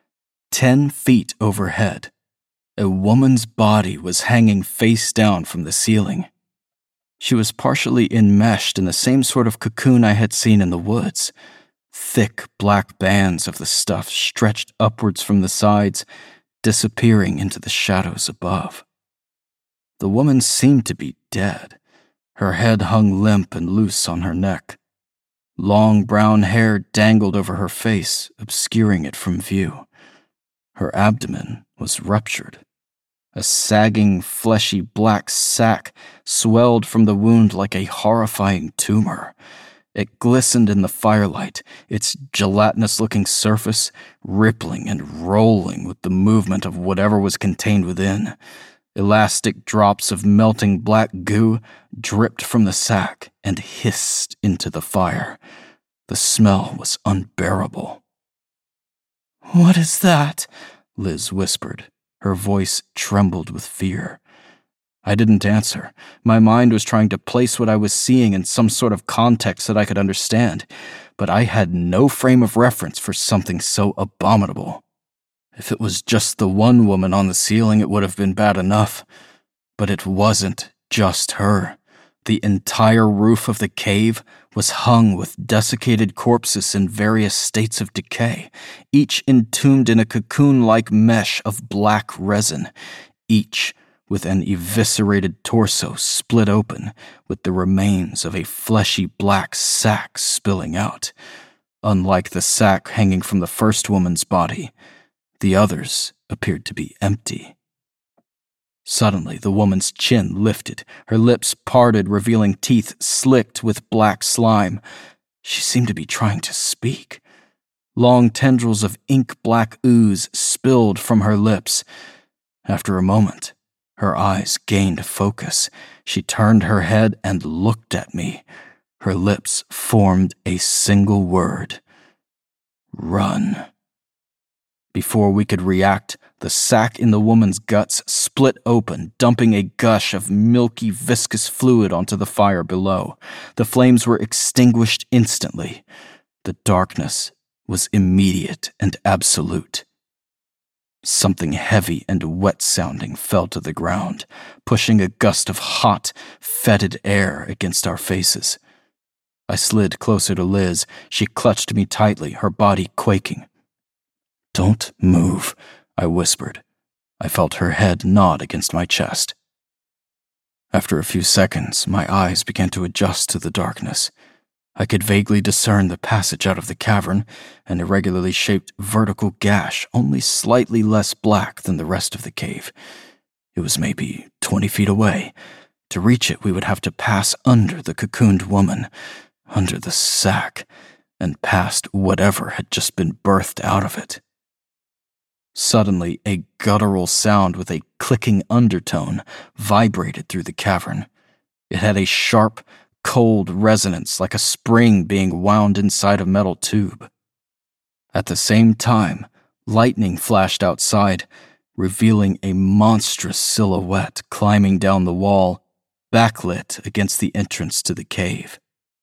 Ten feet overhead, a woman's body was hanging face down from the ceiling. She was partially enmeshed in the same sort of cocoon I had seen in the woods. Thick black bands of the stuff stretched upwards from the sides, disappearing into the shadows above. The woman seemed to be dead. Her head hung limp and loose on her neck. Long brown hair dangled over her face, obscuring it from view. Her abdomen was ruptured. A sagging, fleshy black sac swelled from the wound like a horrifying tumor. It glistened in the firelight, its gelatinous-looking surface rippling and rolling with the movement of whatever was contained within. Elastic drops of melting black goo dripped from the sack and hissed into the fire. The smell was unbearable. "What is that?" Liz whispered. Her voice trembled with fear. I didn't answer. My mind was trying to place what I was seeing in some sort of context that I could understand, but I had no frame of reference for something so abominable. If it was just the one woman on the ceiling, it would have been bad enough. But it wasn't just her. The entire roof of the cave was hung with desiccated corpses in various states of decay, each entombed in a cocoon-like mesh of black resin, each with an eviscerated torso split open, with the remains of a fleshy black sack spilling out. Unlike the sack hanging from the first woman's body, the others appeared to be empty. Suddenly, the woman's chin lifted, her lips parted, revealing teeth slicked with black slime. She seemed to be trying to speak. Long tendrils of ink-black ooze spilled from her lips. After a moment, her eyes gained focus. She turned her head and looked at me. Her lips formed a single word. Run. Before we could react, the sack in the woman's guts split open, dumping a gush of milky, viscous fluid onto the fire below. The flames were extinguished instantly. The darkness was immediate and absolute. Something heavy and wet-sounding fell to the ground, pushing a gust of hot, fetid air against our faces. I slid closer to Liz. She clutched me tightly, her body quaking. "Don't move," I whispered. I felt her head nod against my chest. After a few seconds, my eyes began to adjust to the darkness. I could vaguely discern the passage out of the cavern, an irregularly shaped vertical gash, only slightly less black than the rest of the cave. It was maybe twenty feet away. To reach it, we would have to pass under the cocooned woman, under the sack, and past whatever had just been birthed out of it. Suddenly, a guttural sound with a clicking undertone vibrated through the cavern. It had a sharp, cold resonance like a spring being wound inside a metal tube. At the same time, lightning flashed outside, revealing a monstrous silhouette climbing down the wall, backlit against the entrance to the cave.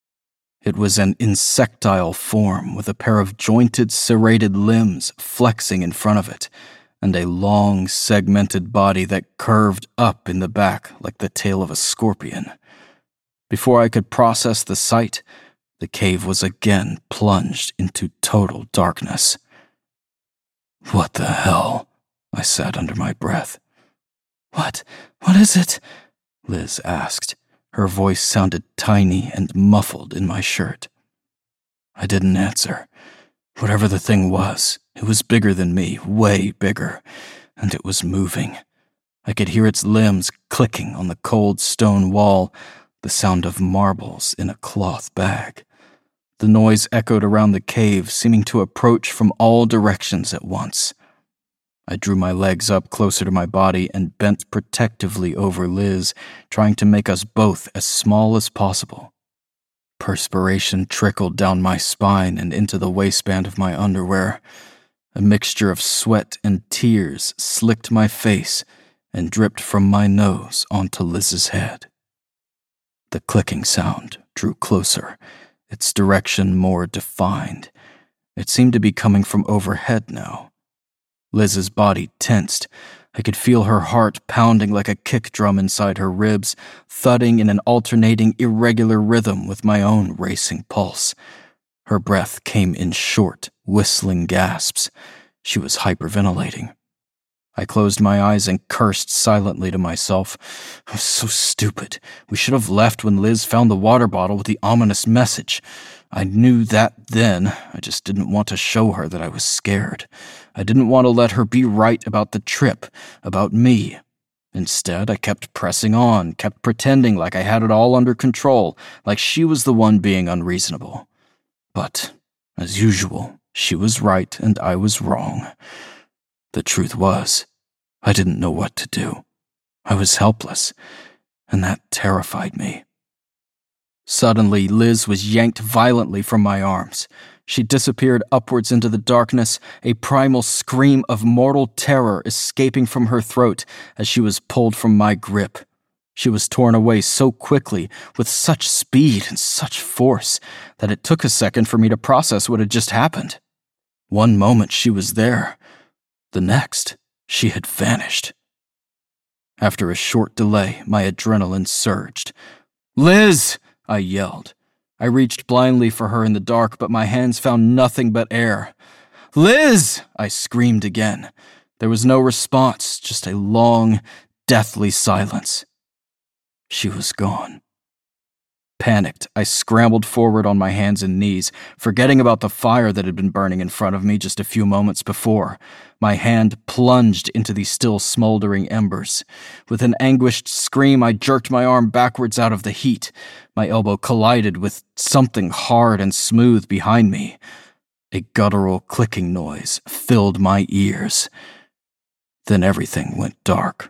It was an insectile form with a pair of jointed, serrated limbs flexing in front of it, and a long, segmented body that curved up in the back like the tail of a scorpion. Before I could process the sight, the cave was again plunged into total darkness. "What the hell?" I said under my breath. What? What is it?" Liz asked. Her voice sounded tiny and muffled in my shirt. I didn't answer. Whatever the thing was, it was bigger than me, way bigger, and it was moving. I could hear its limbs clicking on the cold stone wall, the sound of marbles in a cloth bag. The noise echoed around the cave, seeming to approach from all directions at once. I drew my legs up closer to my body and bent protectively over Liz, trying to make us both as small as possible. Perspiration trickled down my spine and into the waistband of my underwear. A mixture of sweat and tears slicked my face and dripped from my nose onto Liz's head. The clicking sound drew closer, its direction more defined. It seemed to be coming from overhead now. Liz's body tensed. I could feel her heart pounding like a kick drum inside her ribs, thudding in an alternating, irregular rhythm with my own racing pulse. Her breath came in short, whistling gasps. She was hyperventilating. I closed my eyes and cursed silently to myself. I was so stupid. We should have left when Liz found the water bottle with the ominous message. I knew that then. I just didn't want to show her that I was scared. I didn't want to let her be right about the trip, about me. Instead, I kept pressing on, kept pretending like I had it all under control, like she was the one being unreasonable. But, as usual, she was right and I was wrong. The truth was, I didn't know what to do. I was helpless, and that terrified me. Suddenly, Liz was yanked violently from my arms. She disappeared upwards into the darkness, a primal scream of mortal terror escaping from her throat as she was pulled from my grip. She was torn away so quickly, with such speed and such force, that it took a second for me to process what had just happened. One moment she was there. The next, she had vanished. After a short delay, my adrenaline surged. "Liz!" I yelled. I reached blindly for her in the dark, but my hands found nothing but air. "Liz!" I screamed again. There was no response, just a long, deathly silence. She was gone. Panicked, I scrambled forward on my hands and knees, forgetting about the fire that had been burning in front of me just a few moments before. My hand plunged into the still smoldering embers. With an anguished scream, I jerked my arm backwards out of the heat. My elbow collided with something hard and smooth behind me. A guttural clicking noise filled my ears. Then everything went dark.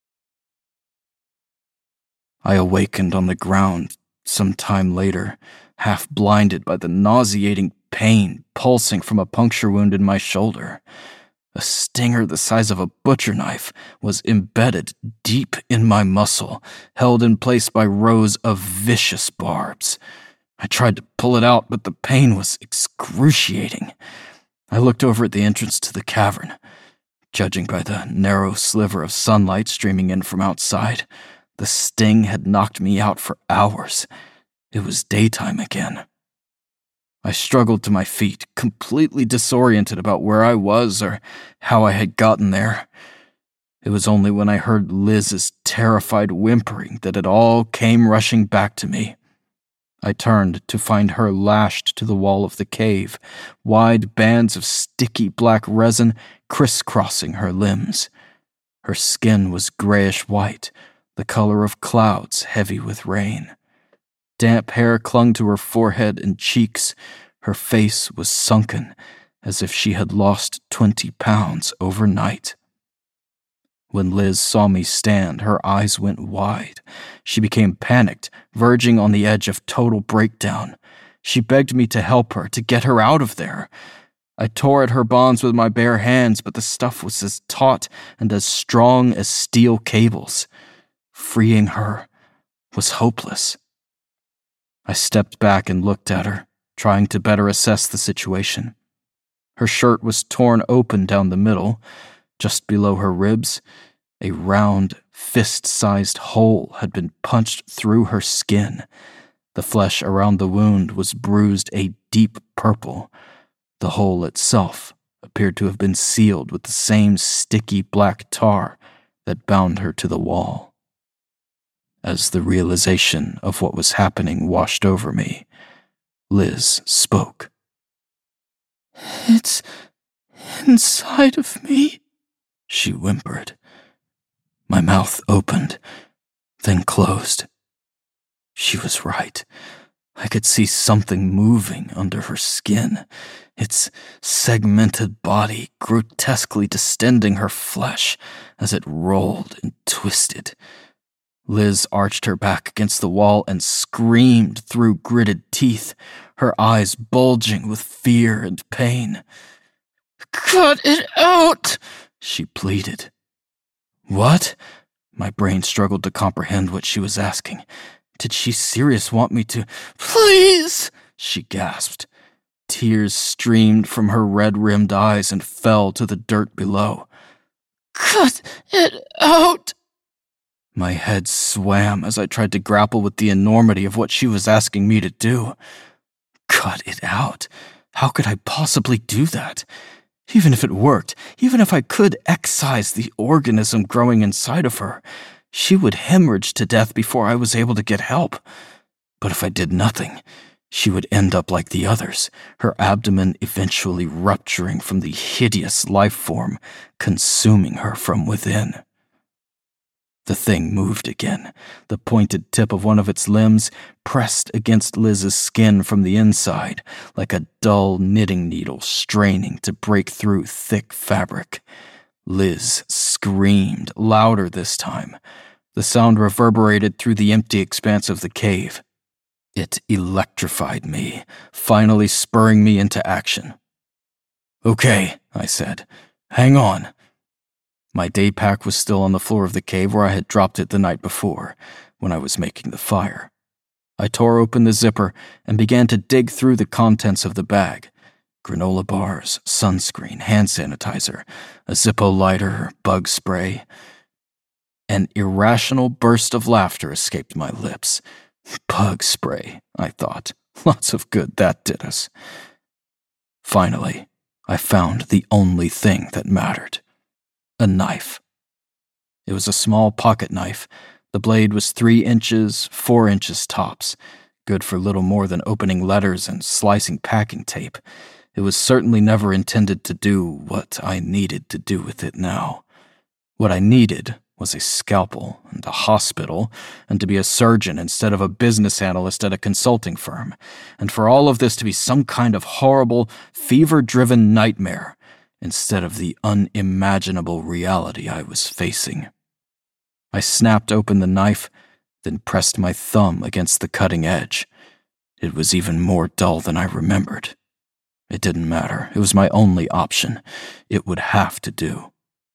I awakened on the ground some time later, half blinded by the nauseating pain pulsing from a puncture wound in my shoulder. A stinger the size of a butcher knife was embedded deep in my muscle, held in place by rows of vicious barbs. I tried to pull it out, but the pain was excruciating. I looked over at the entrance to the cavern. Judging by the narrow sliver of sunlight streaming in from outside, the sting had knocked me out for hours. It was daytime again. I struggled to my feet, completely disoriented about where I was or how I had gotten there. It was only when I heard Liz's terrified whimpering that it all came rushing back to me. I turned to find her lashed to the wall of the cave, wide bands of sticky black resin crisscrossing her limbs. Her skin was grayish-white, the color of clouds heavy with rain. Damp hair clung to her forehead and cheeks. Her face was sunken, as if she had lost twenty pounds overnight. When Liz saw me stand, her eyes went wide. She became panicked, verging on the edge of total breakdown. She begged me to help her, to get her out of there. I tore at her bonds with my bare hands, but the stuff was as taut and as strong as steel cables. Freeing her was hopeless. I stepped back and looked at her, trying to better assess the situation. Her shirt was torn open down the middle. Just below her ribs, a round, fist-sized hole had been punched through her skin. The flesh around the wound was bruised a deep purple. The hole itself appeared to have been sealed with the same sticky black tar that bound her to the wall. As the realization of what was happening washed over me, Liz spoke. "It's inside of me," she whimpered. My mouth opened, then closed. She was right. I could see something moving under her skin, its segmented body grotesquely distending her flesh as it rolled and twisted. Liz arched her back against the wall and screamed through gritted teeth, her eyes bulging with fear and pain. "Cut it out!" she pleaded. What? My brain struggled to comprehend what she was asking. Did she seriously want me to? "Please!" she gasped. Tears streamed from her red-rimmed eyes and fell to the dirt below. "Cut it out!" My head swam as I tried to grapple with the enormity of what she was asking me to do. Cut it out? How could I possibly do that? Even if it worked, even if I could excise the organism growing inside of her, she would hemorrhage to death before I was able to get help. But if I did nothing, she would end up like the others, her abdomen eventually rupturing from the hideous life form, consuming her from within. The thing moved again, the pointed tip of one of its limbs pressed against Liz's skin from the inside, like a dull knitting needle straining to break through thick fabric. Liz screamed, louder this time. The sound reverberated through the empty expanse of the cave. It electrified me, finally spurring me into action. "Okay," I said. "Hang on." My day pack was still on the floor of the cave where I had dropped it the night before, when I was making the fire. I tore open the zipper and began to dig through the contents of the bag. Granola bars, sunscreen, hand sanitizer, a Zippo lighter, bug spray. An irrational burst of laughter escaped my lips. Bug spray, I thought. Lots of good that did us. Finally, I found the only thing that mattered. A knife. It was a small pocket knife. The blade was three inches, four inches tops, good for little more than opening letters and slicing packing tape. It was certainly never intended to do what I needed to do with it now. What I needed was a scalpel and a hospital, and to be a surgeon instead of a business analyst at a consulting firm, and for all of this to be some kind of horrible, fever-driven nightmare instead of the unimaginable reality I was facing. I snapped open the knife, then pressed my thumb against the cutting edge. It was even more dull than I remembered. It didn't matter. It was my only option. It would have to do.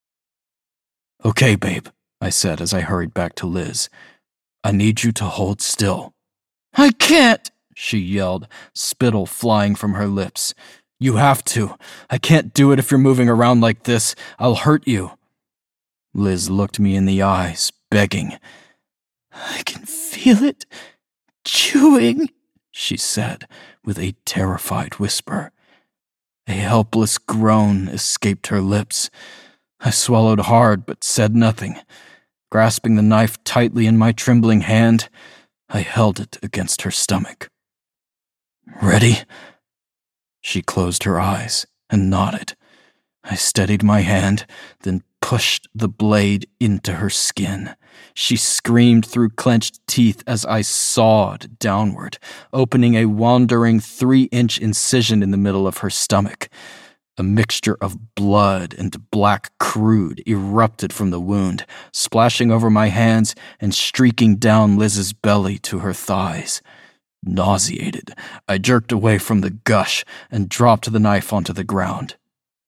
"Okay, babe," I said as I hurried back to Liz. "I need you to hold still." "I can't," she yelled, spittle flying from her lips. "You have to. I can't do it if you're moving around like this. I'll hurt you." Liz looked me in the eyes, begging. "I can feel it chewing," she said with a terrified whisper. A helpless groan escaped her lips. I swallowed hard but said nothing. Grasping the knife tightly in my trembling hand, I held it against her stomach. "Ready?" She closed her eyes and nodded. I steadied my hand, then pushed the blade into her skin. She screamed through clenched teeth as I sawed downward, opening a wandering three-inch incision in the middle of her stomach. A mixture of blood and black crude erupted from the wound, splashing over my hands and streaking down Liz's belly to her thighs. Nauseated, I jerked away from the gush and dropped the knife onto the ground.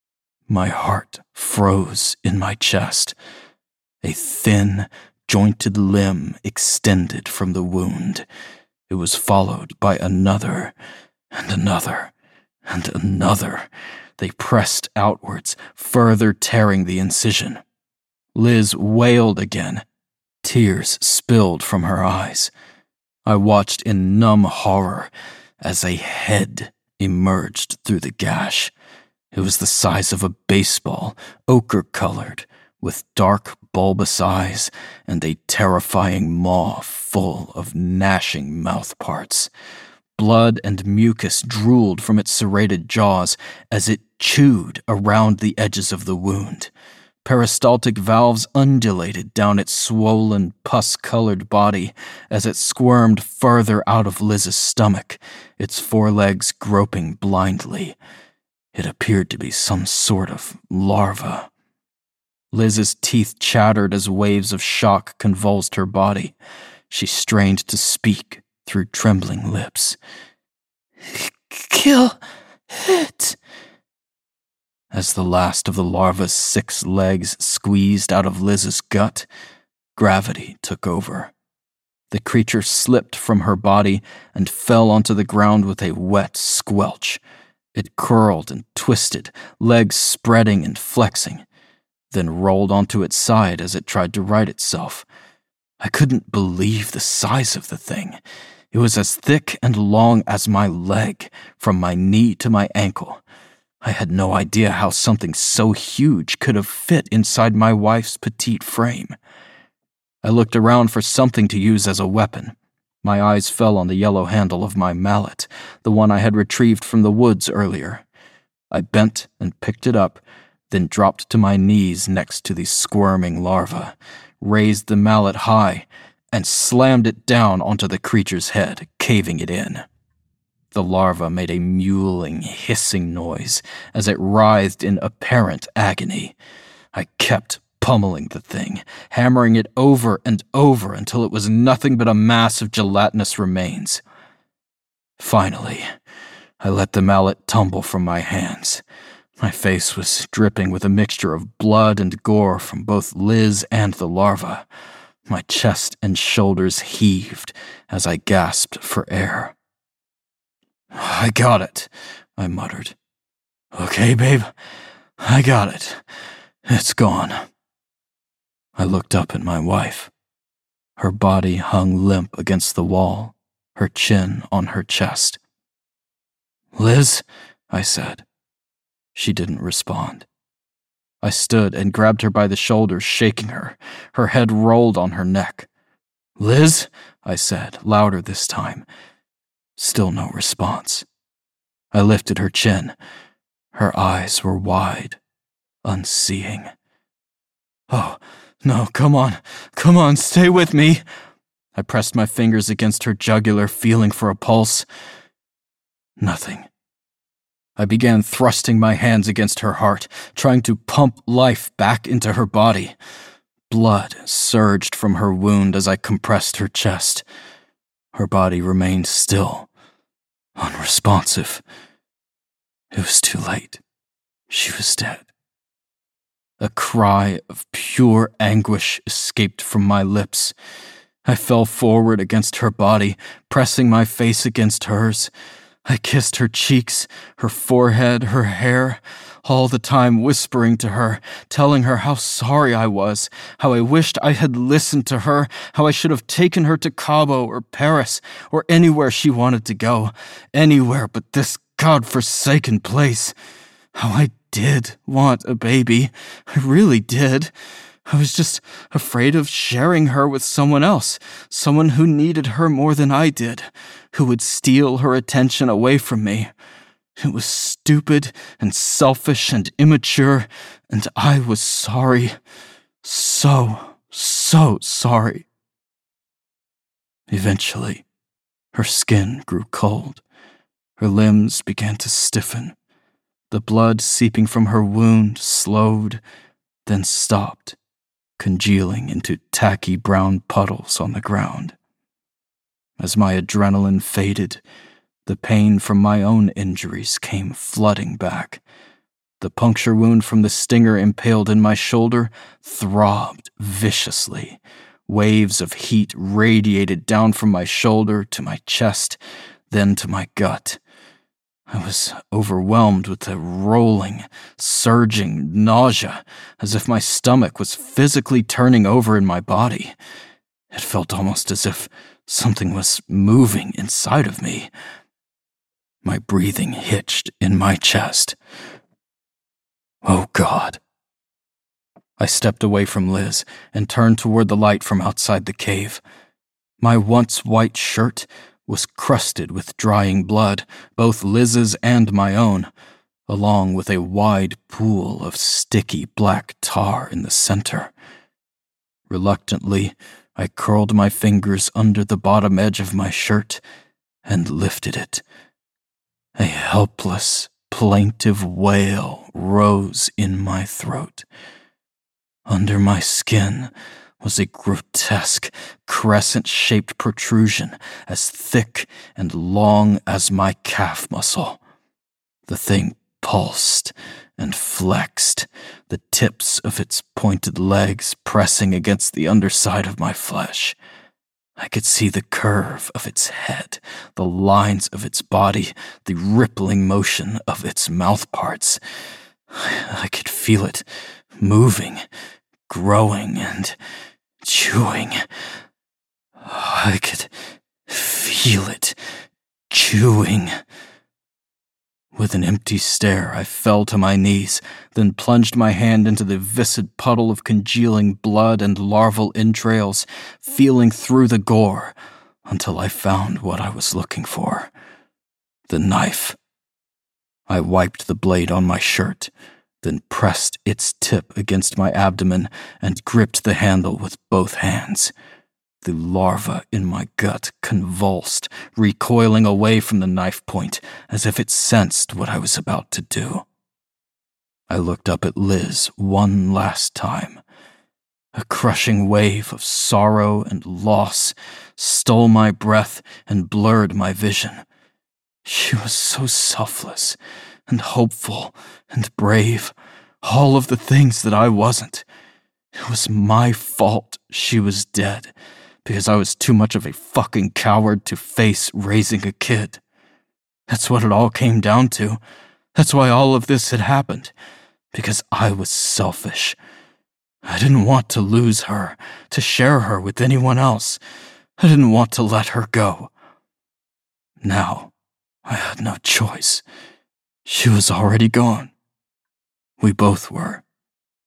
My heart froze in my chest. A thin, jointed limb extended from the wound. It was followed by another, and another, and another. They pressed outwards, further tearing the incision. Liz wailed again. Tears spilled from her eyes. I watched in numb horror as a head emerged through the gash. It was the size of a baseball, ochre-colored, with dark, bulbous eyes and a terrifying maw full of gnashing mouth parts. Blood and mucus drooled from its serrated jaws as it chewed around the edges of the wound. Peristaltic valves undulated down its swollen, pus-colored body as it squirmed further out of Liz's stomach, its forelegs groping blindly. It appeared to be some sort of larva. Liz's teeth chattered as waves of shock convulsed her body. She strained to speak through trembling lips. "Kill it!" As the last of the larva's six legs squeezed out of Liz's gut, gravity took over. The creature slipped from her body and fell onto the ground with a wet squelch. It curled and twisted, legs spreading and flexing, then rolled onto its side as it tried to right itself. I couldn't believe the size of the thing. It was as thick and long as my leg, from my knee to my ankle. I had no idea how something so huge could have fit inside my wife's petite frame. I looked around for something to use as a weapon. My eyes fell on the yellow handle of my mallet, the one I had retrieved from the woods earlier. I bent and picked it up, then dropped to my knees next to the squirming larva, raised the mallet high, and slammed it down onto the creature's head, caving it in. The larva made a mewling, hissing noise as it writhed in apparent agony. I kept pummeling the thing, hammering it over and over until it was nothing but a mass of gelatinous remains. Finally, I let the mallet tumble from my hands. My face was dripping with a mixture of blood and gore from both Liz and the larva. My chest and shoulders heaved as I gasped for air. "I got it," I muttered. "Okay, babe, I got it. It's gone." I looked up at my wife. Her body hung limp against the wall, her chin on her chest. "Liz," I said. She didn't respond. I stood and grabbed her by the shoulders, shaking her. Her head rolled on her neck. "Liz," I said, louder this time. Still no response. I lifted her chin. Her eyes were wide, unseeing. "Oh, no, come on, come on, stay with me." I pressed my fingers against her jugular, feeling for a pulse. Nothing. I began thrusting my hands against her heart, trying to pump life back into her body. Blood surged from her wound as I compressed her chest. Her body remained still, unresponsive. It was too late. She was dead. A cry of pure anguish escaped from my lips. I fell forward against her body, pressing my face against hers. I kissed her cheeks, her forehead, her hair, all the time whispering to her, telling her how sorry I was, how I wished I had listened to her, how I should have taken her to Cabo or Paris or anywhere she wanted to go, anywhere but this God-forsaken place. How I did want a baby. I really did. I was just afraid of sharing her with someone else, someone who needed her more than I did, who would steal her attention away from me. It was stupid and selfish and immature, and I was sorry. So, so sorry. Eventually, her skin grew cold. Her limbs began to stiffen. The blood seeping from her wound slowed, then stopped, congealing into tacky brown puddles on the ground. As my adrenaline faded, the pain from my own injuries came flooding back. The puncture wound from the stinger impaled in my shoulder throbbed viciously. Waves of heat radiated down from my shoulder to my chest, then to my gut. I was overwhelmed with a rolling, surging nausea, as if my stomach was physically turning over in my body. It felt almost as if something was moving inside of me. My breathing hitched in my chest. Oh, God. I stepped away from Liz and turned toward the light from outside the cave. My once white shirt was crusted with drying blood, both Liz's and my own, along with a wide pool of sticky black tar in the center. Reluctantly, I curled my fingers under the bottom edge of my shirt and lifted it. A helpless, plaintive wail rose in my throat. Under my skin was a grotesque, crescent-shaped protrusion as thick and long as my calf muscle. The thing pulsed and flexed, the tips of its pointed legs pressing against the underside of my flesh. I could see the curve of its head, the lines of its body, the rippling motion of its mouth parts. I could feel it moving, growing, and chewing. I could feel it chewing. With an empty stare, I fell to my knees, then plunged my hand into the viscid puddle of congealing blood and larval entrails, feeling through the gore until I found what I was looking for. The knife. I wiped the blade on my shirt, then pressed its tip against my abdomen and gripped the handle with both hands. The larva in my gut convulsed, recoiling away from the knife point as if it sensed what I was about to do. I looked up at Liz one last time. A crushing wave of sorrow and loss stole my breath and blurred my vision. She was so selfless and hopeful and brave, all of the things that I wasn't. It was my fault she was dead, because I was too much of a fucking coward to face raising a kid. That's what it all came down to. That's why all of this had happened, because I was selfish. I didn't want to lose her, to share her with anyone else. I didn't want to let her go. Now, I had no choice. She was already gone. We both were.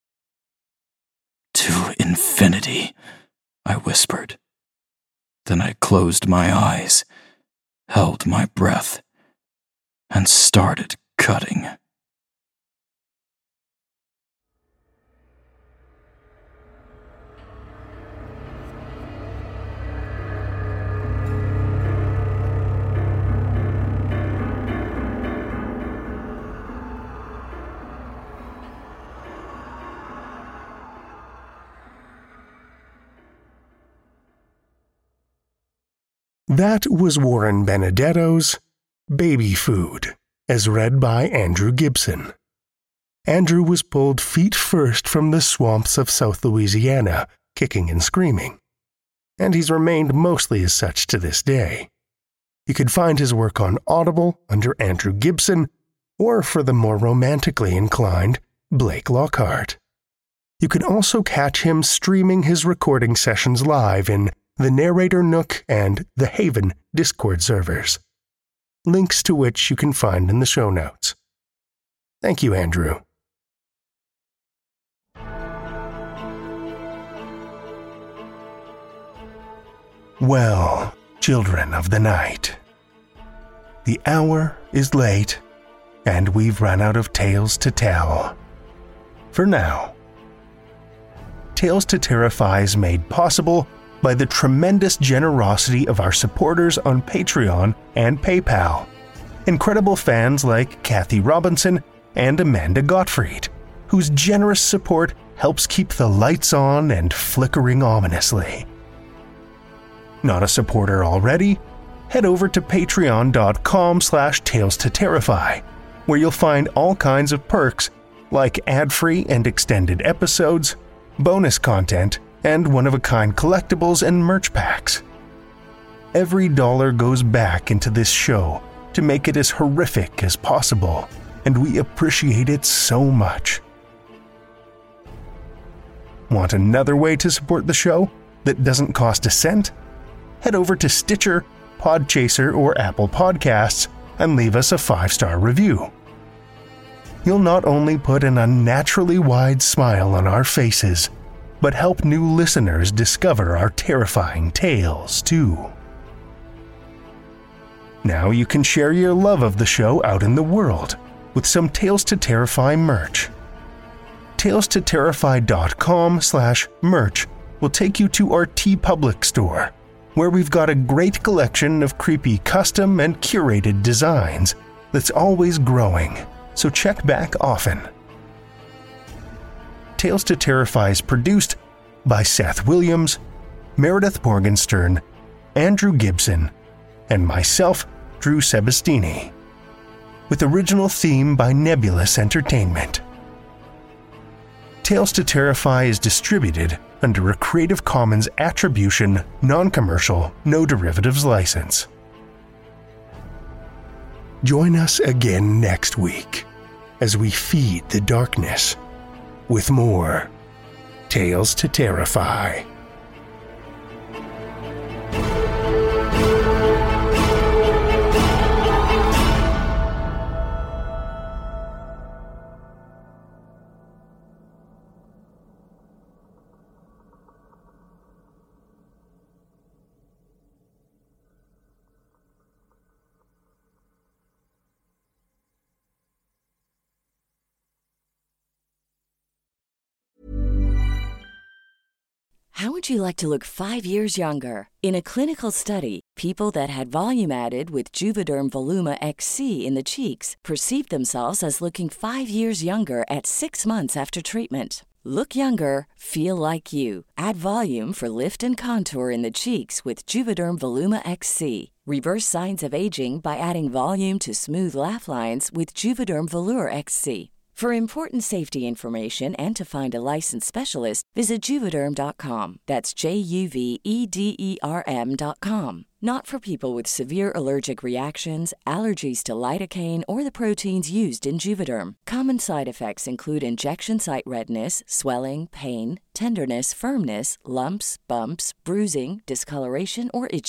To infinity, I whispered. Then I closed my eyes, held my breath, and started cutting. That was Warren Benedetto's Baby Food, as read by Andrew Gibson. Andrew was pulled feet first from the swamps of South Louisiana, kicking and screaming, and he's remained mostly as such to this day. You could find his work on Audible under Andrew Gibson, or for the more romantically inclined, Blake Lockhart. You could also catch him streaming his recording sessions live in the Narrator Nook and the Haven Discord servers, links to which you can find in the show notes. Thank you, Andrew. Well, children of the night, the hour is late, and we've run out of tales to tell. For now. Tales to Terrify is made possible by the tremendous generosity of our supporters on Patreon and PayPal. Incredible fans like Kathy Robinson and Amanda Gottfried, whose generous support helps keep the lights on and flickering ominously. Not a supporter already? Head over to patreon.com slash tales to terrify, where you'll find all kinds of perks like ad-free and extended episodes, bonus content, and one-of-a-kind collectibles and merch packs. Every dollar goes back into this show to make it as horrific as possible, and we appreciate it so much. Want another way to support the show that doesn't cost a cent? Head over to Stitcher, Podchaser, or Apple Podcasts and leave us a five-star review. You'll not only put an unnaturally wide smile on our faces, but help new listeners discover our terrifying tales, too. Now you can share your love of the show out in the world with some Tales to Terrify merch. tales to terrify dot com slash merch will take you to our TeePublic store, where we've got a great collection of creepy custom and curated designs that's always growing, so check back often. Tales to Terrify is produced by Seth Williams, Meredith Morgenstern, Andrew Gibson, and myself, Drew Sebastini, with original theme by Nebulous Entertainment. Tales to Terrify is distributed under a Creative Commons Attribution, Non-Commercial, No Derivatives license. Join us again next week as we feed the darkness with more Tales to Terrify. How would you like to look five years younger? In a clinical study, people that had volume added with Juvederm Voluma X C in the cheeks perceived themselves as looking five years younger at six months after treatment. Look younger, feel like you. Add volume for lift and contour in the cheeks with Juvederm Voluma X C. Reverse signs of aging by adding volume to smooth laugh lines with Juvederm Volure X C. For important safety information and to find a licensed specialist, visit Juvederm dot com. That's J U V E D E R M dot com. Not for people with severe allergic reactions, allergies to lidocaine, or the proteins used in Juvederm. Common side effects include injection site redness, swelling, pain, tenderness, firmness, lumps, bumps, bruising, discoloration, or itching.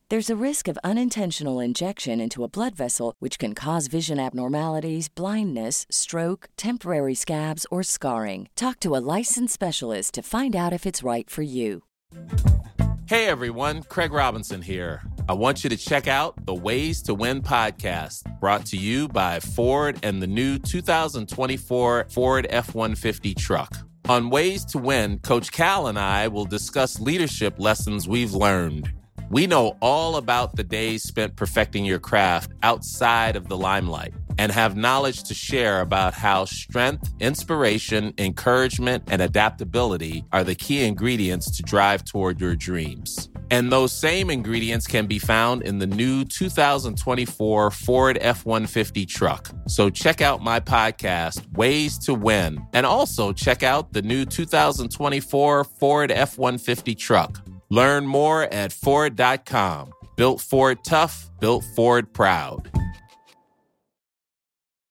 There's a risk of unintentional injection into a blood vessel, which can cause vision abnormalities, blindness, stroke, temporary scabs, or scarring. Talk to a licensed specialist to find out if it's right for you. Hey everyone, Craig Robinson here. I want you to check out the Ways to Win podcast, brought to you by Ford and the new two thousand twenty-four Ford F one fifty truck. On Ways to Win, Coach Cal and I will discuss leadership lessons we've learned. We know all about the days spent perfecting your craft outside of the limelight and have knowledge to share about how strength, inspiration, encouragement, and adaptability are the key ingredients to drive toward your dreams. And those same ingredients can be found in the new two thousand twenty-four Ford F one fifty truck. So check out my podcast, Ways to Win, and also check out the new two thousand twenty-four Ford F one fifty truck. Learn more at Ford dot com. Built Ford tough, built Ford proud.